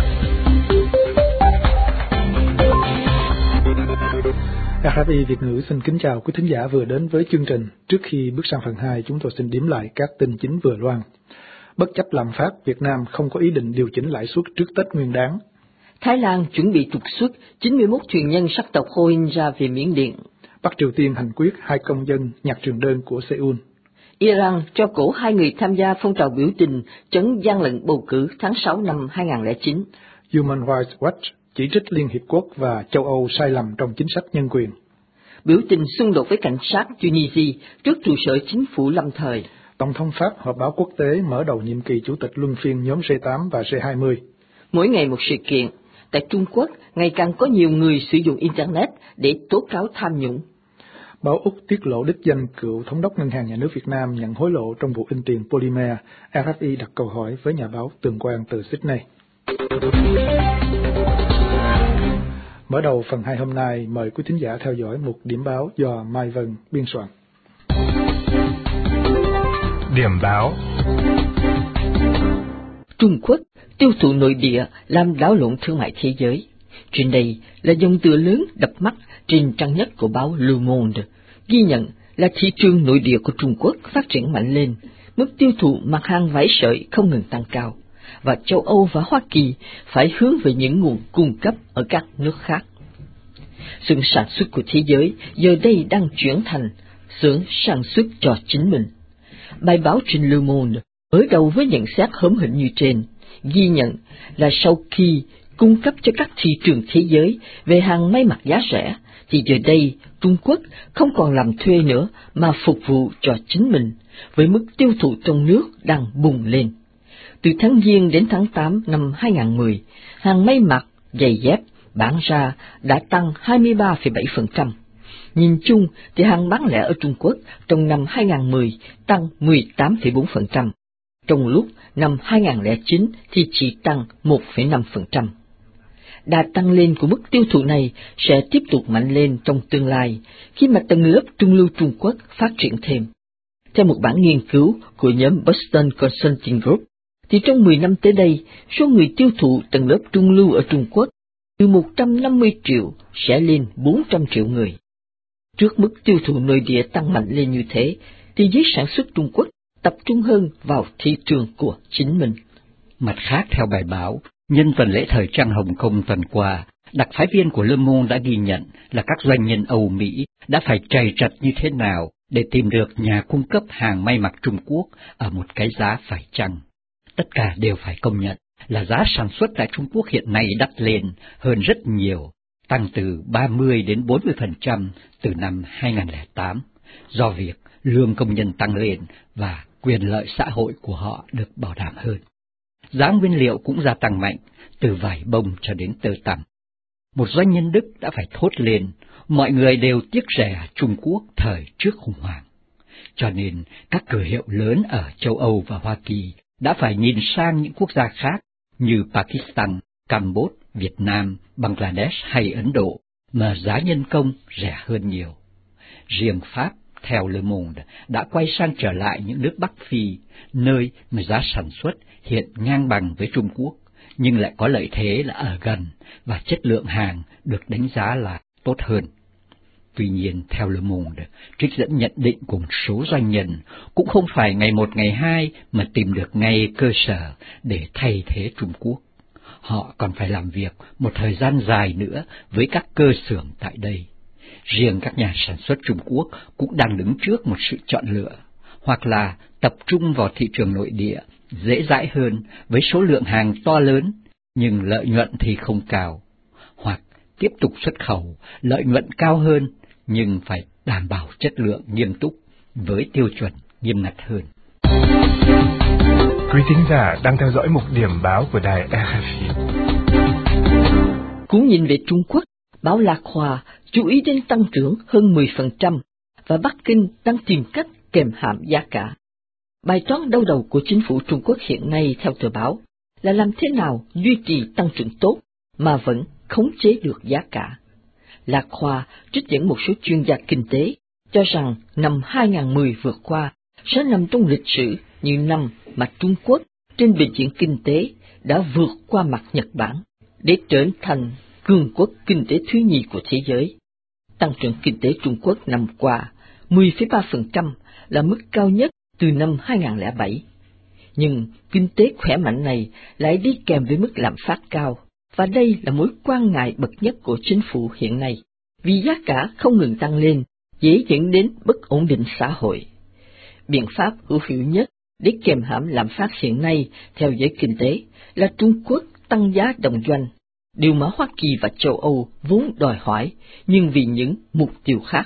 rờ ép i Việt ngữ xin kính chào quý thính giả vừa đến với chương trình. Trước khi bước sang phần hai, chúng tôi xin điểm lại các tin chính vừa loan. Bất chấp lạm phát, Việt Nam không có ý định điều chỉnh lãi suất trước Tết Nguyên đán. Thái Lan chuẩn bị trục xuất chín mươi mốt thuyền nhân sắc tộc Rohingya về Miến Điện. Bắc Triều Tiên hành quyết hai công dân nhặt truyền đơn của Seoul. Iran cho cổ hai người tham gia phong trào biểu tình chống gian lận bầu cử tháng sáu năm hai nghìn không trăm lẻ chín. Human Rights Watch chỉ trích Liên Hiệp Quốc và châu Âu sai lầm trong chính sách nhân quyền. Biểu tình xung đột với cảnh sát Tunisia trước trụ sở chính phủ lâm thời. Tổng thống Pháp họp báo quốc tế mở đầu nhiệm kỳ chủ tịch luân phiên nhóm G tám và G hai mươi. Mỗi ngày một sự kiện. Tại Trung Quốc, ngày càng có nhiều người sử dụng Internet để tố cáo tham nhũng. Báo Úc tiết lộ đích danh cựu thống đốc Ngân hàng Nhà nước Việt Nam nhận hối lộ trong vụ in tiền polymer. rờ ép i đặt câu hỏi với nhà báo Tường Quang từ Sydney. Mở đầu phần hai hôm nay, mời quý thính giả theo dõi một điểm báo do Mai Vân biên soạn. Điểm báo. Trung Quốc tiêu thụ nội địa làm đảo lộn thương mại thế giới. Trên đây là dòng tựa lớn đập mắt trên trang nhất của báo Le Monde, ghi nhận là thị trường nội địa của Trung Quốc phát triển mạnh lên, mức tiêu thụ mặt hàng vải sợi không ngừng tăng cao, và châu Âu và Hoa Kỳ phải hướng về những nguồn cung cấp ở các nước khác. Xưởng sản xuất của thế giới giờ đây đang chuyển thành xưởng sản xuất cho chính mình. Bài báo trên Le Monde mở đầu với nhận xét hóm hỉnh như trên, ghi nhận là sau khi cung cấp cho các thị trường thế giới về hàng may mặc giá rẻ, thì giờ đây Trung Quốc không còn làm thuê nữa mà phục vụ cho chính mình, với mức tiêu thụ trong nước đang bùng lên. Từ tháng Giêng đến tháng tám năm hai nghìn không trăm mười, hàng may mặc, giày dép bán ra đã tăng hai mươi ba phẩy bảy phần trăm. Nhìn chung thì hàng bán lẻ ở Trung Quốc trong năm hai nghìn không trăm mười tăng mười tám phẩy bốn phần trăm, trong lúc năm hai nghìn không trăm lẻ chín thì chỉ tăng một phẩy năm phần trăm. Đà tăng lên của mức tiêu thụ này sẽ tiếp tục mạnh lên trong tương lai khi mà tầng lớp trung lưu Trung Quốc phát triển thêm. Theo một bản nghiên cứu của nhóm Boston Consulting Group, thì trong mười năm tới đây, số người tiêu thụ tầng lớp trung lưu ở Trung Quốc từ một trăm năm mươi triệu sẽ lên bốn trăm triệu người. Trước mức tiêu thụ nội địa tăng mạnh lên như thế, thì giới sản xuất Trung Quốc tập trung hơn vào thị trường của chính mình. Mặt khác, theo bài báo, nhân tuần lễ thời trang Hồng Kông tuần qua, đặc phái viên của Le Monde đã ghi nhận là các doanh nhân Âu Mỹ đã phải trầy trật như thế nào để tìm được nhà cung cấp hàng may mặc Trung Quốc ở một cái giá phải chăng. Tất cả đều phải công nhận là giá sản xuất tại Trung Quốc hiện nay đắt lên hơn rất nhiều, tăng từ ba mươi đến bốn mươi phần trăm từ năm hai nghìn không trăm lẻ tám, do việc lương công nhân tăng lên và quyền lợi xã hội của họ được bảo đảm hơn. Giá nguyên liệu cũng gia tăng mạnh, từ vải bông cho đến tơ tằm. Một doanh nhân Đức đã phải thốt lên, mọi người đều tiếc rẻ Trung Quốc thời trước khủng hoảng. Cho nên các cửa hiệu lớn ở châu Âu và Hoa Kỳ đã phải nhìn sang những quốc gia khác như Pakistan, Campuchia, Việt Nam, Bangladesh hay Ấn Độ, mà giá nhân công rẻ hơn nhiều. Riêng Pháp, theo Le Monde, đã quay sang trở lại những nước Bắc Phi, nơi mà giá sản xuất hiện ngang bằng với Trung Quốc, nhưng lại có lợi thế là ở gần và chất lượng hàng được đánh giá là tốt hơn. Tuy nhiên, theo Le Monde, trích dẫn nhận định của một số doanh nhân cũng không phải ngày một ngày hai mà tìm được ngay cơ sở để thay thế Trung Quốc. Họ còn phải làm việc một thời gian dài nữa với các cơ xưởng tại đây. Riêng các nhà sản xuất Trung Quốc cũng đang đứng trước một sự chọn lựa, hoặc là tập trung vào thị trường nội địa dễ dãi hơn với số lượng hàng to lớn, nhưng lợi nhuận thì không cao, hoặc tiếp tục xuất khẩu, lợi nhuận cao hơn, nhưng phải đảm bảo chất lượng nghiêm túc với tiêu chuẩn nghiêm ngặt hơn. Quý thính giả đang theo dõi mục điểm báo của đài rờ ép i. Cũng nhìn về Trung Quốc, báo La Croix chú ý đến tăng trưởng hơn mười phần trăm và Bắc Kinh đang tìm cách kềm hãm giá cả. Bài toán đau đầu của chính phủ Trung Quốc hiện nay theo tờ báo là làm thế nào duy trì tăng trưởng tốt mà vẫn khống chế được giá cả. La Croix trích dẫn một số chuyên gia kinh tế cho rằng năm hai nghìn không trăm mười vừa qua sẽ nằm trong lịch sử như năm mà Trung Quốc trên bình diện kinh tế đã vượt qua mặt Nhật Bản để trở thành cường quốc kinh tế thứ nhì của thế giới. Tăng trưởng kinh tế Trung Quốc năm qua mười phẩy ba phần trăm là mức cao nhất từ năm hai nghìn không trăm lẻ bảy. Nhưng kinh tế khỏe mạnh này lại đi kèm với mức lạm phát cao, và đây là mối quan ngại bậc nhất của chính phủ hiện nay, vì giá cả không ngừng tăng lên, dễ dẫn đến bất ổn định xã hội. Biện pháp hữu hiệu nhất để kềm hãm lạm phát hiện nay theo giới kinh tế là Trung Quốc tăng giá đồng doanh, điều mà Hoa Kỳ và châu Âu vốn đòi hỏi, nhưng vì những mục tiêu khác.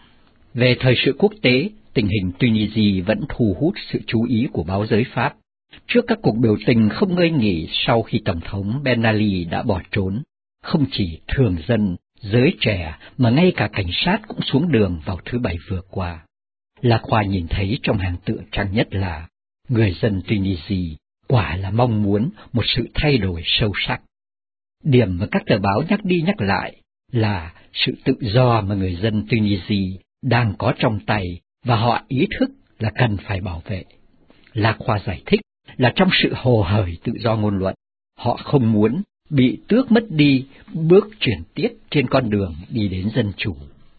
Về thời sự quốc tế, tình hình Tunisia vẫn thu hút sự chú ý của báo giới Pháp. Trước các cuộc biểu tình không ngơi nghỉ sau khi Tổng thống Ben Ali đã bỏ trốn, không chỉ thường dân, giới trẻ mà ngay cả cảnh sát cũng xuống đường vào thứ Bảy vừa qua. La Croix nhìn thấy trong hàng tựa trang nhất là người dân Tunisia quả là mong muốn một sự thay đổi sâu sắc. Điểm mà các tờ báo nhắc đi nhắc lại là sự tự do mà người dân Tunisia đang có trong tay và họ ý thức là cần phải bảo vệ. La Croix giải thích là trong sự hồ hởi tự do ngôn luận, họ không muốn bị tước mất đi bước chuyển tiếp trên con đường đi đến dân chủ.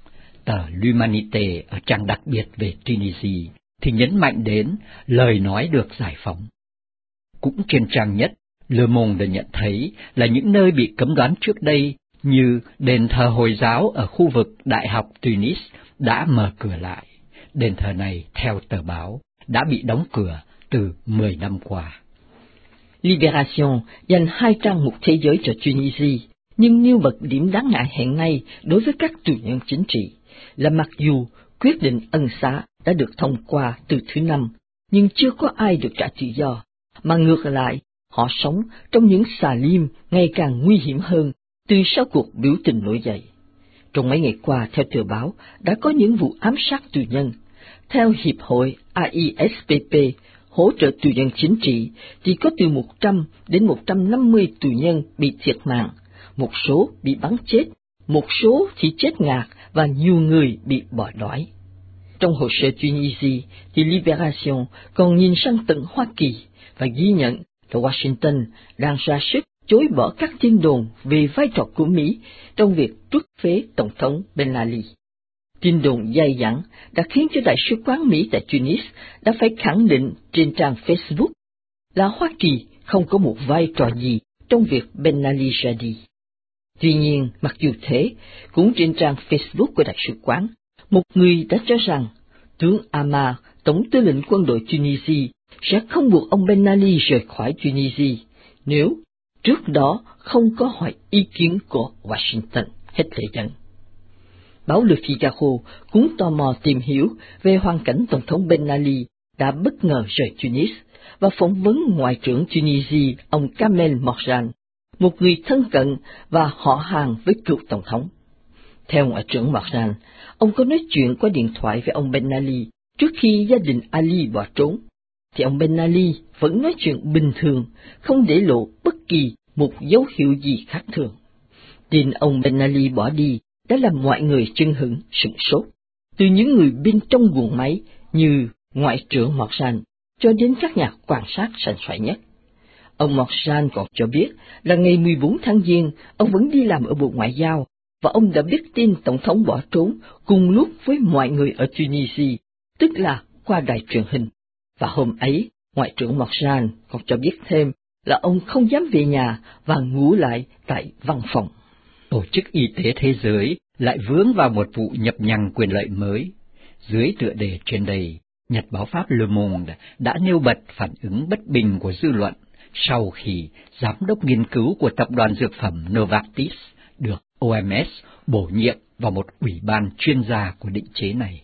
Tờ L'Humanité ở trang đặc biệt về Tunisia thì nhấn mạnh đến lời nói được giải phóng. Cũng trên trang nhất, Le Monde đã nhận thấy là những nơi bị cấm đoán trước đây như đền thờ Hồi giáo ở khu vực Đại học Tunis đã mở cửa lại. Đền thờ này, theo tờ báo, đã bị đóng cửa từ mười năm qua. Libération dành hai trang mục thế giới cho Tunisia, nhưng nêu bật điểm đáng ngại hiện nay đối với các tù nhân chính trị là mặc dù quyết định ân xá đã được thông qua từ thứ năm, nhưng chưa có ai được trả tự do, mà ngược lại, họ sống trong những xà lim ngày càng nguy hiểm hơn từ sau cuộc biểu tình nổi dậy. Trong mấy ngày qua, theo tờ báo, đã có những vụ ám sát tù nhân. Theo Hiệp hội a i ét pê pê, hỗ trợ tù nhân chính trị, thì có từ một trăm đến một trăm năm mươi tù nhân bị thiệt mạng, một số bị bắn chết, một số thì chết ngạt và nhiều người bị bỏ đói. Trong hồ sơ Tunisia, thì Libération còn nhìn sang tận Hoa Kỳ và ghi nhận là Washington đang ra sức chối bỏ các tin đồn về vai trò của Mỹ trong việc truất phế Tổng thống Ben Ali. Tin đồn dai dẳng đã khiến cho Đại sứ quán Mỹ tại Tunis đã phải khẳng định trên trang Facebook là Hoa Kỳ không có một vai trò gì trong việc Ben Ali ra đi. Tuy nhiên, mặc dù thế, cũng trên trang Facebook của Đại sứ quán, một người đã cho rằng tướng Amar, Tổng tư lệnh quân đội Tunisia, sẽ không buộc ông Ben Ali rời khỏi Tunisia nếu trước đó không có hỏi ý kiến của Washington. Hết lệ dẫn. Báo Le Figaro cũng tò mò tìm hiểu về hoàn cảnh Tổng thống Ben Ali đã bất ngờ rời Tunis và phỏng vấn Ngoại trưởng Tunisia ông Kamel Morjan, một người thân cận và họ hàng với cựu Tổng thống. Theo Ngoại trưởng Morjan, ông có nói chuyện qua điện thoại với ông Ben Ali trước khi gia đình Ali bỏ trốn, thì ông Ben Ali vẫn nói chuyện bình thường, không để lộ bất kỳ một dấu hiệu gì khác thường. Tin ông Ben Ali bỏ đi đã làm mọi người chưng hửng sửng sốt, từ những người bên trong guồng máy như Ngoại trưởng Morjan cho đến các nhà quan sát sành soại nhất. Ông Morjan còn cho biết là ngày mười bốn tháng Giêng, ông vẫn đi làm ở Bộ Ngoại giao, và ông đã biết tin Tổng thống bỏ trốn cùng lúc với mọi người ở Tunisia, tức là qua đài truyền hình. Và hôm ấy, Ngoại trưởng Morjan còn cho biết thêm là ông không dám về nhà và ngủ lại tại văn phòng. Tổ chức Y tế Thế giới lại vướng vào một vụ nhập nhằng quyền lợi mới. Dưới tựa đề trên đây, Nhật báo Pháp Le Monde đã nêu bật phản ứng bất bình của dư luận sau khi giám đốc nghiên cứu của tập đoàn dược phẩm Novartis được O M S bổ nhiệm vào một ủy ban chuyên gia của định chế này.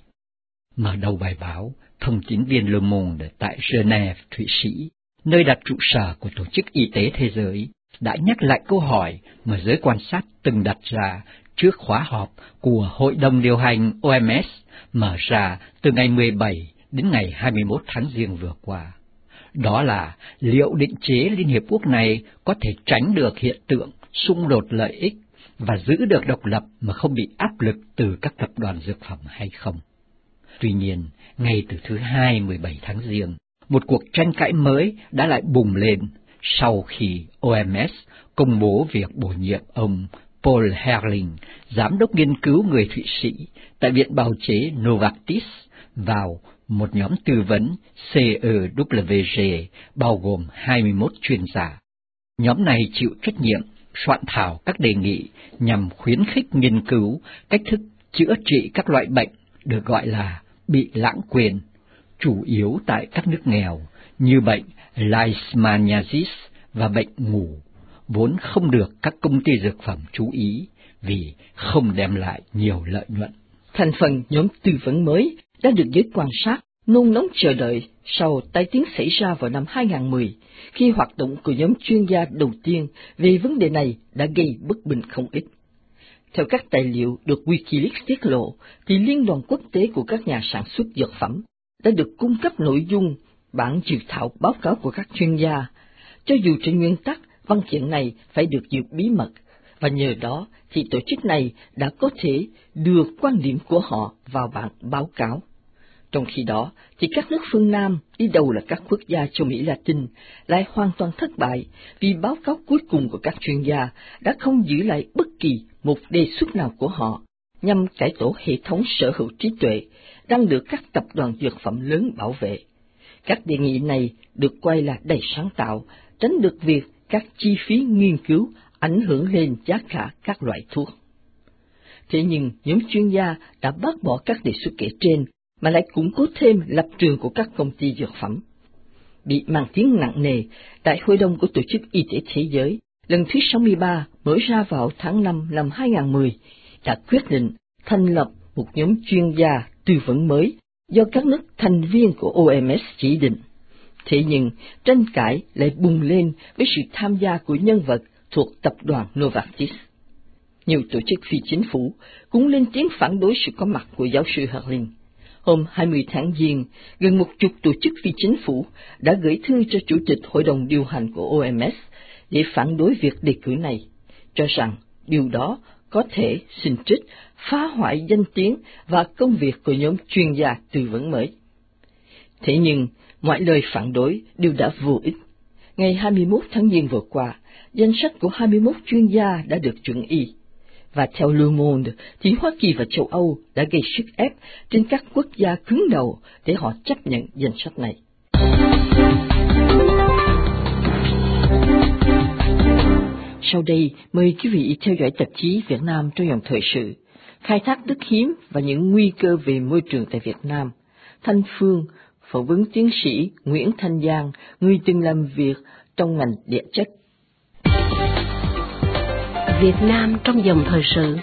Mở đầu bài báo, thông tín viên Le Monde tại Geneva, Thụy Sĩ, nơi đặt trụ sở của Tổ chức Y tế Thế giới, đã nhắc lại câu hỏi mà giới quan sát từng đặt ra trước khóa họp của Hội đồng điều hành O M S mở ra từ ngày mười bảy đến ngày hai mươi mốt tháng Giêng vừa qua. Đó là liệu định chế Liên Hiệp Quốc này có thể tránh được hiện tượng xung đột lợi ích và giữ được độc lập mà không bị áp lực từ các tập đoàn dược phẩm hay không. Tuy nhiên, ngay từ thứ Hai mười bảy tháng Giêng, một cuộc tranh cãi mới đã lại bùng lên sau khi O M S công bố việc bổ nhiệm ông Paul Herrling, giám đốc nghiên cứu người Thụy Sĩ tại Viện Bào chế Novartis, vào một nhóm tư vấn C E W G bao gồm hai mươi mốt chuyên gia. Nhóm này chịu trách nhiệm soạn thảo các đề nghị nhằm khuyến khích nghiên cứu cách thức chữa trị các loại bệnh được gọi là bị lãng quên, chủ yếu tại các nước nghèo như bệnh Leishmaniasis và bệnh ngủ, vốn không được các công ty dược phẩm chú ý vì không đem lại nhiều lợi nhuận. Thành phần nhóm tư vấn mới đã được giới quan sát nôn nóng chờ đợi sau tai tiếng xảy ra vào năm hai không một không, khi hoạt động của nhóm chuyên gia đầu tiên về vấn đề này đã gây bất bình không ít. Theo các tài liệu được Wikileaks tiết lộ, thì Liên đoàn Quốc tế của các nhà sản xuất dược phẩm đã được cung cấp nội dung bản dự thảo báo cáo của các chuyên gia, cho dù trên nguyên tắc văn kiện này phải được giữ bí mật, và nhờ đó thì tổ chức này đã có thể đưa quan điểm của họ vào bản báo cáo. Trong khi đó, thì các nước phương Nam, đi đầu là các quốc gia châu Mỹ Latin, lại hoàn toàn thất bại vì báo cáo cuối cùng của các chuyên gia đã không giữ lại bất kỳ một đề xuất nào của họ nhằm cải tổ hệ thống sở hữu trí tuệ đang được các tập đoàn dược phẩm lớn bảo vệ. Các đề nghị này được coi là đầy sáng tạo, tránh được việc các chi phí nghiên cứu ảnh hưởng lên giá cả các loại thuốc. Thế nhưng, nhóm chuyên gia đã bác bỏ các đề xuất kể trên, mà lại củng cố thêm lập trường của các công ty dược phẩm. Bị mang tiếng nặng nề, Đại hội đồng của Tổ chức Y tế Thế giới, lần thứ sáu mươi ba mở ra vào tháng năm năm hai không một không, đã quyết định thành lập một nhóm chuyên gia tư vấn mới do các nước thành viên của O M S chỉ định. Thế nhưng, tranh cãi lại bùng lên với sự tham gia của nhân vật thuộc tập đoàn Novartis. Nhiều tổ chức phi chính phủ cũng lên tiếng phản đối sự có mặt của giáo sư Herrling. Hôm hai mươi tháng Giêng, gần một chục tổ chức phi chính phủ đã gửi thư cho Chủ tịch Hội đồng điều hành của O M S để phản đối việc đề cử này, cho rằng điều đó có thể xin trích phá hoại danh tiếng và công việc của nhóm chuyên gia tư vấn mới. Thế nhưng, mọi lời phản đối đều đã vô ích. Ngày hai mươi mốt tháng Giêng vừa qua, danh sách của hai mươi mốt chuyên gia đã được chuẩn y. Và theo Le Monde, thì Hoa Kỳ và châu Âu đã gây sức ép trên các quốc gia cứng đầu để họ chấp nhận danh sách này. Sau đây, mời quý vị theo dõi tạp chí Việt Nam trong dòng thời sự, khai thác đất hiếm và những nguy cơ về môi trường tại Việt Nam. Thanh Phương phỏng vấn tiến sĩ Nguyễn Thanh Giang, người từng làm việc trong ngành địa chất. Việt Nam trong dòng thời sự.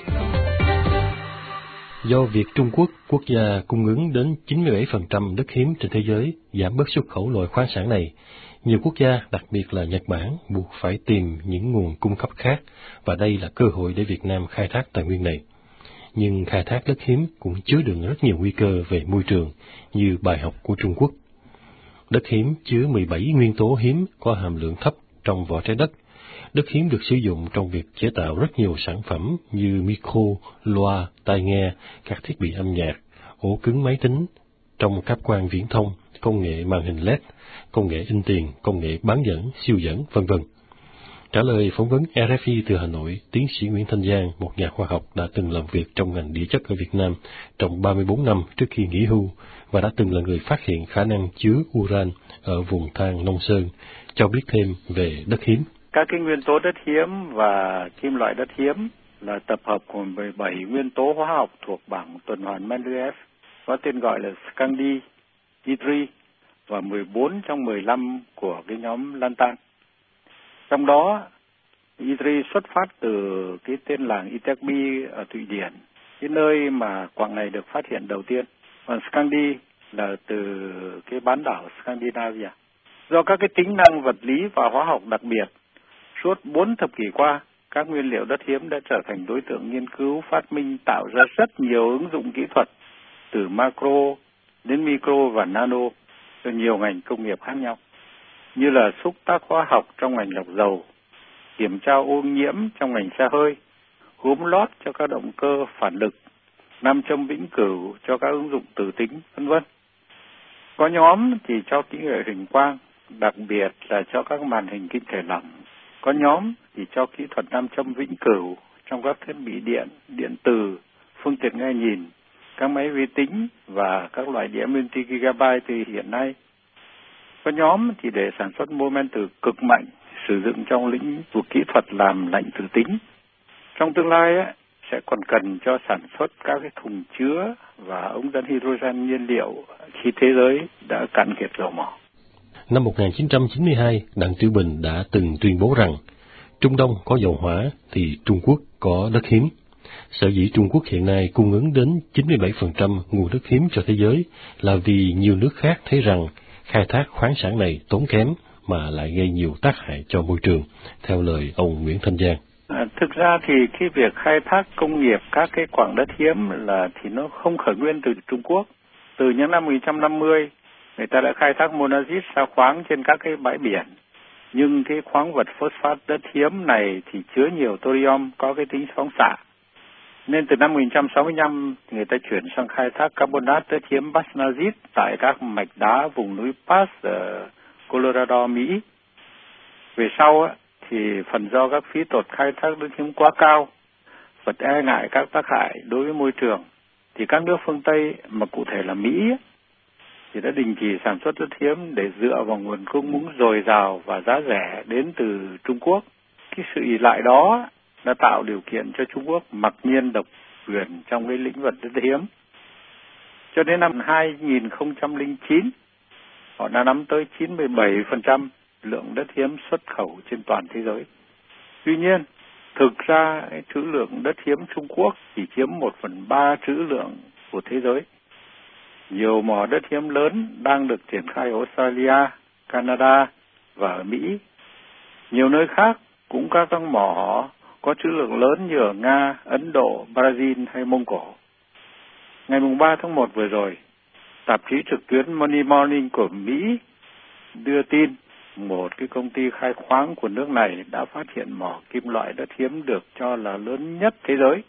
Do việc Trung Quốc, quốc gia cung ứng đến chín mươi bảy phần trăm đất hiếm trên thế giới, giảm bớt xuất khẩu loại khoáng sản này, nhiều quốc gia, đặc biệt là Nhật Bản, buộc phải tìm những nguồn cung cấp khác, và đây là cơ hội để Việt Nam khai thác tài nguyên này. Nhưng khai thác đất hiếm cũng chứa đựng rất nhiều nguy cơ về môi trường, như bài học của Trung Quốc. Đất hiếm chứa mười bảy nguyên tố hiếm có hàm lượng thấp trong vỏ trái đất. Đất hiếm được sử dụng trong việc chế tạo rất nhiều sản phẩm như micro, loa, tai nghe, các thiết bị âm nhạc, ổ cứng máy tính, trong cáp quang viễn thông, công nghệ màn hình led, công nghệ in tiền, công nghệ bán dẫn, siêu dẫn, vân vân. Trả lời phỏng vấn R F I từ Hà Nội, tiến sĩ Nguyễn Thanh Giang, một nhà khoa học đã từng làm việc trong ngành địa chất ở Việt Nam trong ba mươi bốn năm trước khi nghỉ hưu và đã từng là người phát hiện khả năng chứa uran ở vùng than Nông Sơn, cho biết thêm về đất hiếm. Các cái nguyên tố đất hiếm và kim loại đất hiếm là tập hợp của mười bảy nguyên tố hóa học thuộc bảng tuần hoàn Mendeleev, có tên gọi là Scandi. i tê rờ i và mười bốn trong mười lăm của cái nhóm Lantan. Trong đó, i tê rờ i xuất phát từ cái tên làng Itaqby ở Thụy Điển, cái nơi mà quặng này được phát hiện đầu tiên. Còn Scandi là từ cái bán đảo Scandinavia. Do các cái tính năng vật lý và hóa học đặc biệt, suốt bốn thập kỷ qua, các nguyên liệu đất hiếm đã trở thành đối tượng nghiên cứu phát minh, tạo ra rất nhiều ứng dụng kỹ thuật từ macro đến micro và nano cho nhiều ngành công nghiệp khác nhau, như là xúc tác hóa học trong ngành lọc dầu, kiểm tra ô nhiễm trong ngành xe hơi, gốm lót cho các động cơ phản lực, nam châm vĩnh cửu cho các ứng dụng tử tính, vân vân. Có nhóm thì cho kỹ nghệ hình quang, đặc biệt là cho các màn hình tinh thể lỏng. Có nhóm thì cho kỹ thuật nam châm vĩnh cửu trong các thiết bị điện, điện từ, phương tiện nghe nhìn, các máy vi tính và các loại đĩa multi-gigabyte thì hiện nay. Có nhóm thì để sản xuất mô men từ cực mạnh, sử dụng trong lĩnh vực kỹ thuật làm lạnh tử tính. Trong tương lai ấy, sẽ còn cần cho sản xuất các cái thùng chứa và ống dẫn hydrogen nhiên liệu khi thế giới đã cạn kiệt dầu mỏ. Năm một nghìn chín trăm chín mươi hai, Đặng Tiểu Bình đã từng tuyên bố rằng Trung Đông có dầu hỏa thì Trung Quốc có đất hiếm. Sở dĩ Trung Quốc hiện nay cung ứng đến chín mươi bảy phần trăm nguồn đất hiếm cho thế giới là vì nhiều nước khác thấy rằng khai thác khoáng sản này tốn kém mà lại gây nhiều tác hại cho môi trường, theo lời ông Nguyễn Thanh Giang. À, thực ra thì cái việc khai thác công nghiệp các cái quặng đất hiếm là thì nó không khởi nguyên từ Trung Quốc. Từ những năm một nghìn chín trăm năm mươi, người ta đã khai thác monazit sa khoáng trên các cái bãi biển. Nhưng cái khoáng vật phosphat đất hiếm này thì chứa nhiều thorium có cái tính phóng xạ. Nên từ năm một nghìn chín trăm sáu mươi lăm, người ta chuyển sang khai thác carbonat đất hiếm basnazit tại các mạch đá vùng núi Pass ở Colorado, Mỹ. Về sau á, thì phần do các phí tổn khai thác đất hiếm quá cao, vật e ngại các tác hại đối với môi trường, thì các nước phương Tây, mà cụ thể là Mỹ, thì đã đình chỉ sản xuất đất hiếm để dựa vào nguồn cung ứng dồi dào và giá rẻ đến từ Trung Quốc. Cái sự ỷ lại đó đã tạo điều kiện cho Trung Quốc mặc nhiên độc quyền trong cái lĩnh vực đất hiếm. Cho đến năm hai nghìn không trăm lẻ chín, họ đã nắm tới chín mươi bảy phần trăm lượng đất hiếm xuất khẩu trên toàn thế giới. Tuy nhiên, thực ra cái trữ lượng đất hiếm Trung Quốc chỉ chiếm một phần ba trữ lượng của thế giới. Nhiều mỏ đất hiếm lớn đang được triển khai ở Australia, Canada và ở Mỹ. Nhiều nơi khác cũng có các mỏ có trữ lượng lớn như ở Nga, Ấn Độ, Brazil hay Mông Cổ. Ngày ba tháng một vừa rồi, tạp chí trực tuyến Money Morning của Mỹ đưa tin một cái công ty khai khoáng của nước này đã phát hiện mỏ kim loại đất hiếm được cho là lớn nhất thế giới.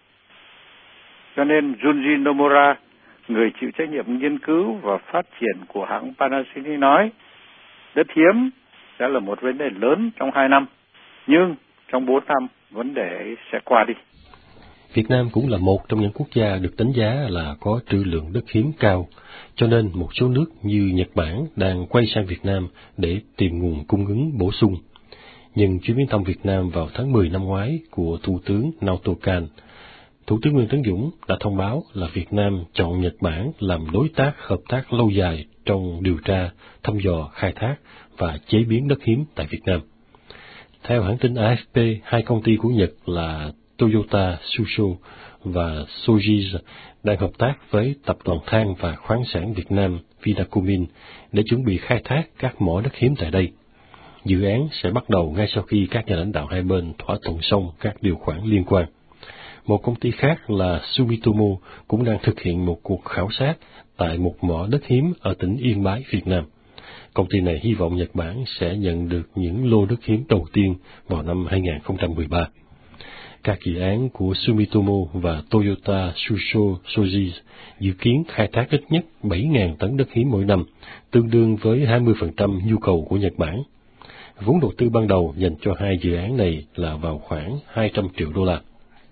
Cho nên Junji Nomura, người chịu trách nhiệm nghiên cứu và phát triển của hãng Panasonic nói, đất hiếm sẽ là một vấn đề lớn trong hai năm, nhưng trong bốn năm vấn đề ấy sẽ qua đi. Việt Nam cũng là một trong những quốc gia được đánh giá là có trữ lượng đất hiếm cao, cho nên một số nước như Nhật Bản đang quay sang Việt Nam để tìm nguồn cung ứng bổ sung. Nhưng chuyến viếng thăm Việt Nam vào tháng mười năm ngoái của Thủ tướng Naoto Kan, Thủ tướng Nguyễn Tấn Dũng đã thông báo là Việt Nam chọn Nhật Bản làm đối tác hợp tác lâu dài trong điều tra, thăm dò, khai thác và chế biến đất hiếm tại Việt Nam. Theo hãng tin a ép pê, hai công ty của Nhật là Toyota Tsusho và Sojitz đang hợp tác với Tập đoàn Than và Khoáng sản Việt Nam Vinacomin để chuẩn bị khai thác các mỏ đất hiếm tại đây. Dự án sẽ bắt đầu ngay sau khi các nhà lãnh đạo hai bên thỏa thuận xong các điều khoản liên quan. Một công ty khác là Sumitomo cũng đang thực hiện một cuộc khảo sát tại một mỏ đất hiếm ở tỉnh Yên Bái, Việt Nam. Công ty này hy vọng Nhật Bản sẽ nhận được những lô đất hiếm đầu tiên vào năm hai nghìn không trăm mười ba. Các dự án của Sumitomo và Toyota Tsusho Sojitz dự kiến khai thác ít nhất bảy nghìn tấn đất hiếm mỗi năm, tương đương với hai mươi phần trăm nhu cầu của Nhật Bản. Vốn đầu tư ban đầu dành cho hai dự án này là vào khoảng hai trăm triệu đô la.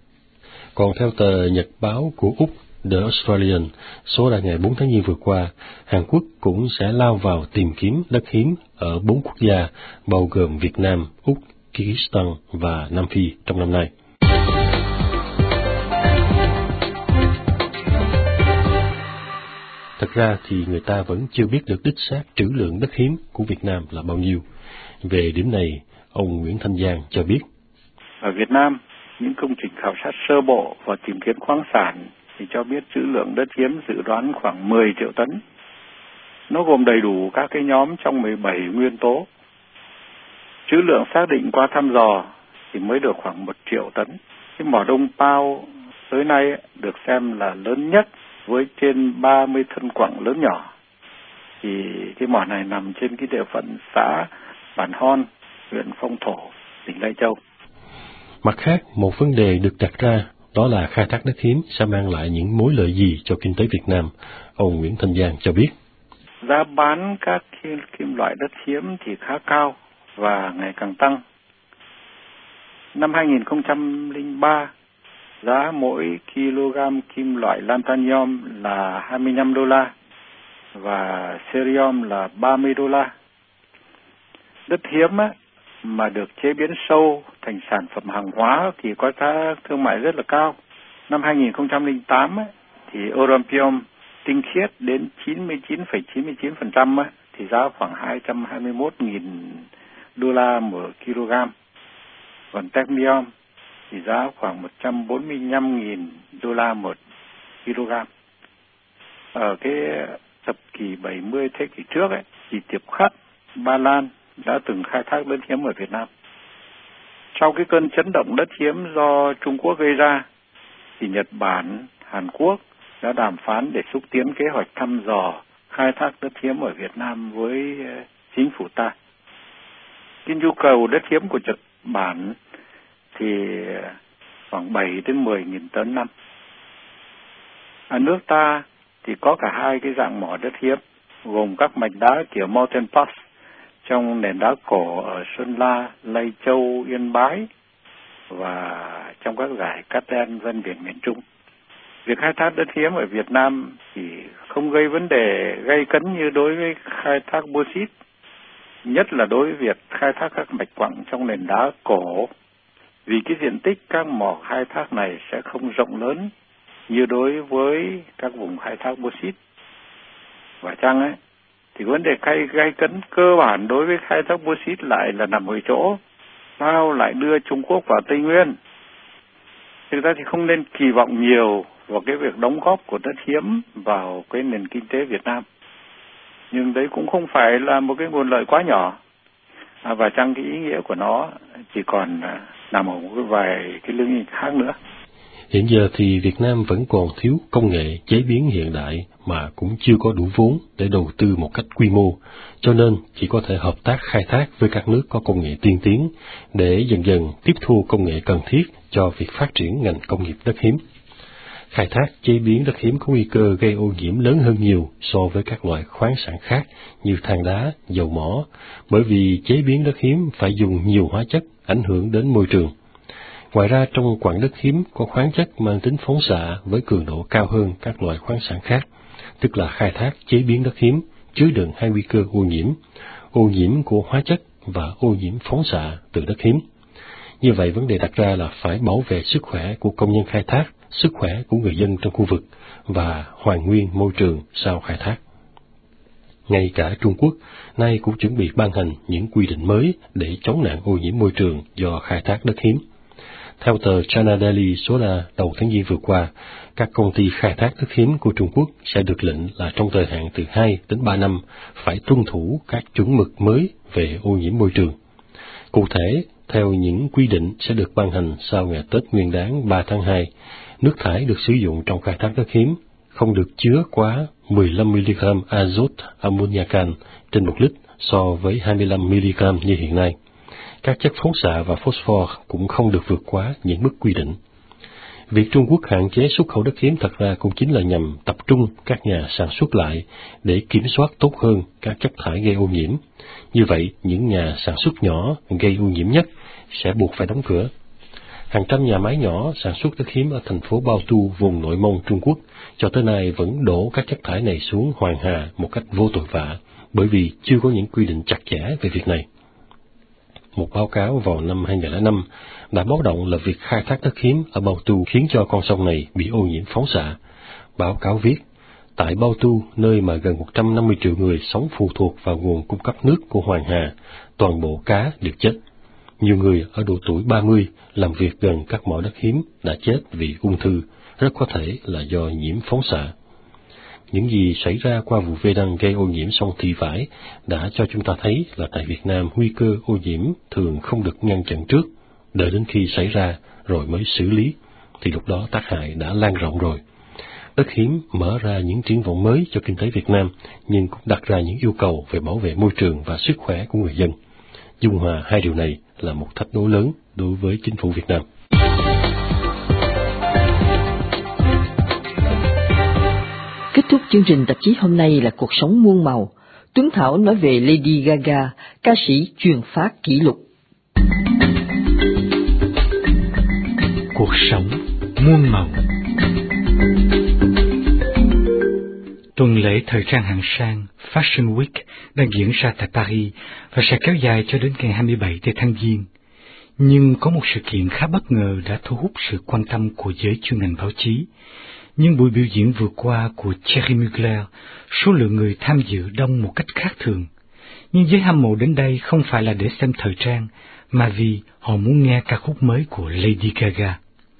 Còn theo tờ Nhật báo của Úc, The Australian, số ra ngày bốn tháng Giêng vừa qua, Hàn Quốc cũng sẽ lao vào tìm kiếm đất hiếm ở bốn quốc gia, bao gồm Việt Nam, Úc, Kyrgyzstan và Nam Phi trong năm nay. Thật ra thì người ta vẫn chưa biết được đích xác trữ lượng đất hiếm của Việt Nam là bao nhiêu. Về điểm này, ông Nguyễn Thanh Giang cho biết. Ở Việt Nam, những công trình khảo sát sơ bộ và tìm kiếm khoáng sản thì cho biết trữ lượng đất hiếm dự đoán khoảng mười triệu tấn. Nó gồm đầy đủ các cái nhóm trong mười bảy nguyên tố. Trữ lượng xác định qua thăm dò thì mới được khoảng một triệu tấn. Cái mỏ Đông Pao tới nay được xem là lớn nhất với trên ba mươi thân quặng lớn nhỏ. Thì cái mỏ này nằm trên cái địa phận xã Bản Hon, huyện Phong Thổ, tỉnh Lai Châu. Mặt khác, một vấn đề được đặt ra đó là khai thác đất hiếm sẽ mang lại những mối lợi gì cho kinh tế Việt Nam. Ông Nguyễn Thanh Giang cho biết. Giá bán các kim loại đất hiếm thì khá cao và ngày càng tăng. Năm hai nghìn không trăm lẻ ba, giá mỗi kg kim loại lanthanum là hai mươi lăm đô la và cerium là ba mươi đô la. Đất hiếm á, mà được chế biến sâu thành sản phẩm hàng hóa thì có giá thương mại rất là cao. Năm hai nghìn không trăm lẻ tám á, thì Europium tinh khiết đến chín mươi chín phẩy chín mươi chín phần trăm thì giá khoảng hai trăm hai mươi mốt nghìn đô la một kg. Còn technium thì giá khoảng một trăm bốn mươi lăm nghìn đô la một kg. Ở cái thập kỷ bảy mươi thế kỷ trước ấy, thì Tiệp Khắc, Ba Lan đã từng khai thác đất hiếm ở Việt Nam. Sau cái cơn chấn động đất hiếm do Trung Quốc gây ra, thì Nhật Bản, Hàn Quốc đã đàm phán để xúc tiến kế hoạch thăm dò khai thác đất hiếm ở Việt Nam với chính phủ ta. Cái nhu cầu đất hiếm của Nhật Bản thì khoảng bảy đến mười nghìn tấn năm. Ở nước ta thì có cả hai cái dạng mỏ đất hiếm, gồm các mạch đá kiểu Mountain Pass trong nền đá cổ ở Sơn La, Lai Châu, Yên Bái và trong các dải cát đen ven biển miền Trung. Việc khai thác đất hiếm ở Việt Nam thì không gây vấn đề gây cấn như đối với khai thác bauxit, nhất là đối với việc khai thác các mạch quặng trong nền đá cổ, vì cái diện tích các mỏ khai thác này sẽ không rộng lớn như đối với các vùng khai thác bauxit. Và chăng ấy, thì vấn đề khai gây cấn cơ bản đối với khai thác bauxit lại là nằm ở chỗ sao lại đưa Trung Quốc vào Tây Nguyên. Thực ra thì không nên kỳ vọng nhiều vào cái việc đóng góp của đất hiếm vào cái nền kinh tế Việt Nam. Nhưng đấy cũng không phải là một cái nguồn lợi quá nhỏ. À, và chăng cái ý nghĩa của nó chỉ còn nằm ở một cái vài cái lĩnh vực khác nữa. Hiện giờ thì Việt Nam vẫn còn thiếu công nghệ chế biến hiện đại mà cũng chưa có đủ vốn để đầu tư một cách quy mô, cho nên chỉ có thể hợp tác khai thác với các nước có công nghệ tiên tiến để dần dần tiếp thu công nghệ cần thiết cho việc phát triển ngành công nghiệp đất hiếm. Khai thác chế biến đất hiếm có nguy cơ gây ô nhiễm lớn hơn nhiều so với các loại khoáng sản khác như than đá, dầu mỏ, bởi vì chế biến đất hiếm phải dùng nhiều hóa chất ảnh hưởng đến môi trường. Ngoài ra, trong quặng đất hiếm có khoáng chất mang tính phóng xạ với cường độ cao hơn các loại khoáng sản khác, tức là khai thác chế biến đất hiếm chứa đựng hai nguy cơ ô nhiễm, ô nhiễm của hóa chất và ô nhiễm phóng xạ từ đất hiếm. Như vậy, vấn đề đặt ra là phải bảo vệ sức khỏe của công nhân khai thác, sức khỏe của người dân trong khu vực và hoàn nguyên môi trường sau khai thác. Ngay cả Trung Quốc nay cũng chuẩn bị ban hành những quy định mới để chống nạn ô nhiễm môi trường do khai thác đất hiếm. Theo tờ China Daily số ra đầu tháng Giêng vừa qua, các công ty khai thác đất hiếm của Trung Quốc sẽ được lệnh là trong thời hạn từ hai đến ba năm phải tuân thủ các chuẩn mực mới về ô nhiễm môi trường. Cụ thể, theo những quy định sẽ được ban hành sau ngày Tết Nguyên đán ba tháng hai, nước thải được sử dụng trong khai thác đất hiếm không được chứa quá mười lăm mi-li-gam azot ammoniacan trên một lít so với hai mươi lăm mi-li-gam như hiện nay. Các chất phóng xạ và phosphor cũng không được vượt quá những mức quy định. Việc Trung Quốc hạn chế xuất khẩu đất hiếm thật ra cũng chính là nhằm tập trung các nhà sản xuất lại để kiểm soát tốt hơn các chất thải gây ô nhiễm. Như vậy, những nhà sản xuất nhỏ gây ô nhiễm nhất sẽ buộc phải đóng cửa. Hàng trăm nhà máy nhỏ sản xuất đất hiếm ở thành phố Bao Tu, vùng Nội Mông, Trung Quốc, cho tới nay vẫn đổ các chất thải này xuống Hoàng Hà một cách vô tội vạ, bởi vì chưa có những quy định chặt chẽ về việc này. Một báo cáo vào năm hai nghìn không trăm lẻ năm đã báo động là việc khai thác đất hiếm ở Bao Tu khiến cho con sông này bị ô nhiễm phóng xạ. Báo cáo viết, Tại Bao Tu, nơi mà gần một trăm năm mươi triệu người sống phụ thuộc vào nguồn cung cấp nước của Hoàng Hà, toàn bộ cá đều chết. Nhiều người ở độ tuổi ba mươi làm việc gần các mỏ đất hiếm đã chết vì ung thư, rất có thể là do nhiễm phóng xạ. Những gì xảy ra qua vụ Vê Đăng gây ô nhiễm sông Thị Vải đã cho chúng ta thấy là tại Việt Nam nguy cơ ô nhiễm thường không được ngăn chặn trước, đợi đến khi xảy ra rồi mới xử lý, thì lúc đó tác hại đã lan rộng rồi. Đất hiếm mở ra những triển vọng mới cho kinh tế Việt Nam, nhưng cũng đặt ra những yêu cầu về bảo vệ môi trường và sức khỏe của người dân. Dung hòa hai điều này là một thách đố lớn đối với chính phủ Việt Nam. Kết thúc chương trình tạp chí hôm nay là Cuộc sống muôn màu. Tuấn Thảo nói về Lady Gaga, ca sĩ truyền phá kỷ lục. Cuộc sống muôn màu. Tuần lễ thời trang hạng sang Fashion Week đang diễn ra tại Paris và sẽ kéo dài cho đến ngày hai mươi bảy tháng Giêng. Nhưng có một sự kiện khá bất ngờ đã thu hút sự quan tâm của giới chuyên ngành báo chí. Nhưng buổi biểu diễn vừa qua của Thierry Mugler, số lượng người tham dự đông một cách khác thường. Nhưng giới hâm mộ đến đây không phải là để xem thời trang, mà vì họ muốn nghe ca khúc mới của Lady Gaga.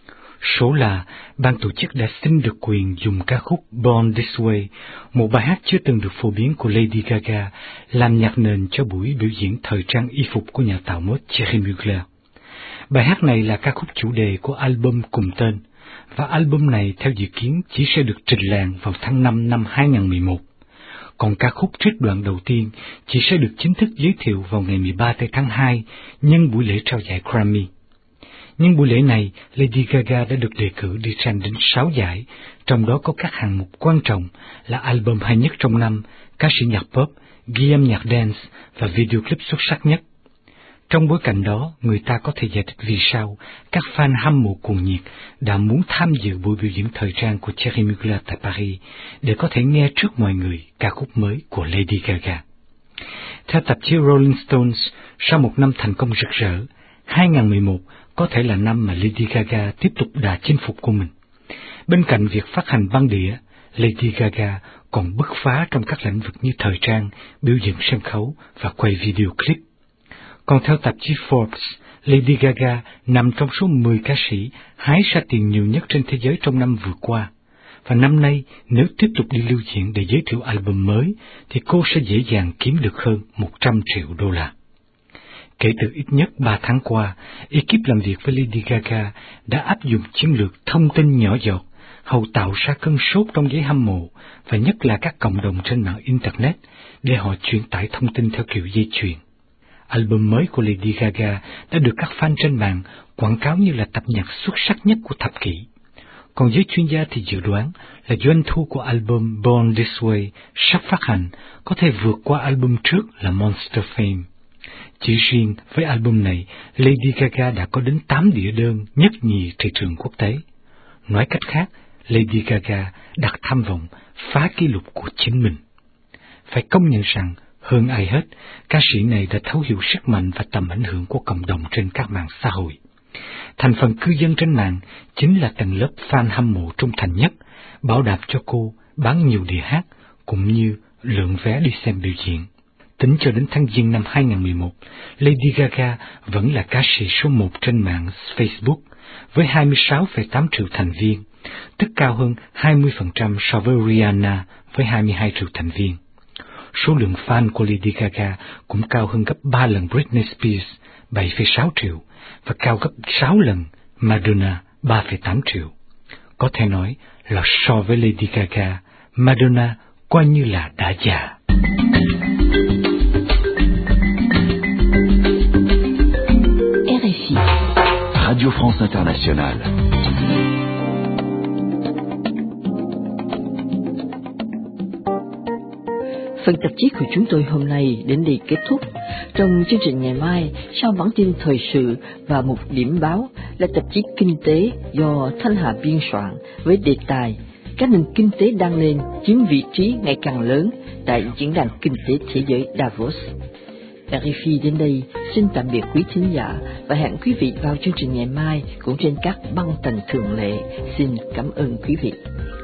Số là ban tổ chức đã xin được quyền dùng ca khúc Born This Way, một bài hát chưa từng được phổ biến của Lady Gaga, làm nhạc nền cho buổi biểu diễn thời trang y phục của nhà tạo mốt Thierry Mugler. Bài hát này là ca khúc chủ đề của album cùng tên, và album này theo dự kiến chỉ sẽ được trình làng vào tháng năm năm hai nghìn không trăm mười một. Còn ca khúc trích đoạn đầu tiên chỉ sẽ được chính thức giới thiệu vào ngày mười ba tháng hai nhân buổi lễ trao giải Grammy. Nhưng buổi lễ này, Lady Gaga đã được đề cử đi tranh đến sáu giải, trong đó có các hạng mục quan trọng là album hay nhất trong năm, ca sĩ nhạc pop, ghi âm nhạc dance và video clip xuất sắc nhất. Trong bối cảnh đó, người ta có thể giải thích vì sao các fan hâm mộ cuồng nhiệt đã muốn tham dự buổi biểu diễn thời trang của Thierry Mugler tại Paris để có thể nghe trước mọi người ca khúc mới của Lady Gaga. Theo tạp chí Rolling Stones, sau một năm thành công rực rỡ, hai nghìn không trăm mười một có thể là năm mà Lady Gaga tiếp tục đà chinh phục của mình. Bên cạnh việc phát hành băng đĩa, Lady Gaga còn bứt phá trong các lĩnh vực như thời trang, biểu diễn sân khấu và quay video clip. Còn theo tạp chí Forbes, Lady Gaga nằm trong số mười ca sĩ hái ra tiền nhiều nhất trên thế giới trong năm vừa qua. Và năm nay, nếu tiếp tục đi lưu diễn để giới thiệu album mới, thì cô sẽ dễ dàng kiếm được hơn một trăm triệu đô la. Kể từ ít nhất ba tháng qua, ekip làm việc với Lady Gaga đã áp dụng chiến lược thông tin nhỏ giọt, hầu tạo ra cơn sốt trong giới hâm mộ, và nhất là các cộng đồng trên mạng Internet, để họ truyền tải thông tin theo kiểu dây chuyền. Album mới của Lady Gaga đã được các fan trên mạng quảng cáo như là tập nhạc xuất sắc nhất của thập kỷ. Còn giới chuyên gia thì dự đoán là doanh thu của album Born This Way sắp phát hành có thể vượt qua album trước là Monster Fame. Chỉ riêng với album này, Lady Gaga đã có đến tám đĩa đơn nhất nhì thị trường quốc tế. Nói cách khác, Lady Gaga đặt tham vọng phá kỷ lục của chính mình. Phải công nhận rằng, hơn ai hết, ca sĩ này đã thấu hiểu sức mạnh và tầm ảnh hưởng của cộng đồng trên các mạng xã hội. Thành phần cư dân trên mạng chính là tầng lớp fan hâm mộ trung thành nhất, bảo đảm cho cô bán nhiều đĩa hát, cũng như lượng vé đi xem biểu diễn. Tính cho đến tháng Giêng năm hai nghìn không trăm mười một, Lady Gaga vẫn là ca sĩ số một trên mạng Facebook, với hai mươi sáu phẩy tám triệu thành viên, tức cao hơn hai mươi phần trăm so với Rihanna với hai mươi hai triệu thành viên. Số lượng fan của Lady Gaga cũng cao hơn gấp ba lần Britney Spears, bảy phẩy sáu triệu, và cao gấp sáu lần Madonna, ba phẩy tám triệu. Có thể nói là so với Lady Gaga, Madonna coi như là đã già. R F I, Radio France Internationale. Phần tạp chí của chúng tôi hôm nay đến đây kết thúc. Trong chương trình ngày mai, sau bản tin thời sự và một điểm báo là tạp chí Kinh tế do Thanh Hà biên soạn với đề tài các nền kinh tế đang lên chiếm vị trí ngày càng lớn tại diễn đàn kinh tế thế giới Davos. R F I đến đây xin tạm biệt quý thính giả và hẹn quý vị vào chương trình ngày mai cũng trên các băng tần thường lệ. Xin cảm ơn quý vị.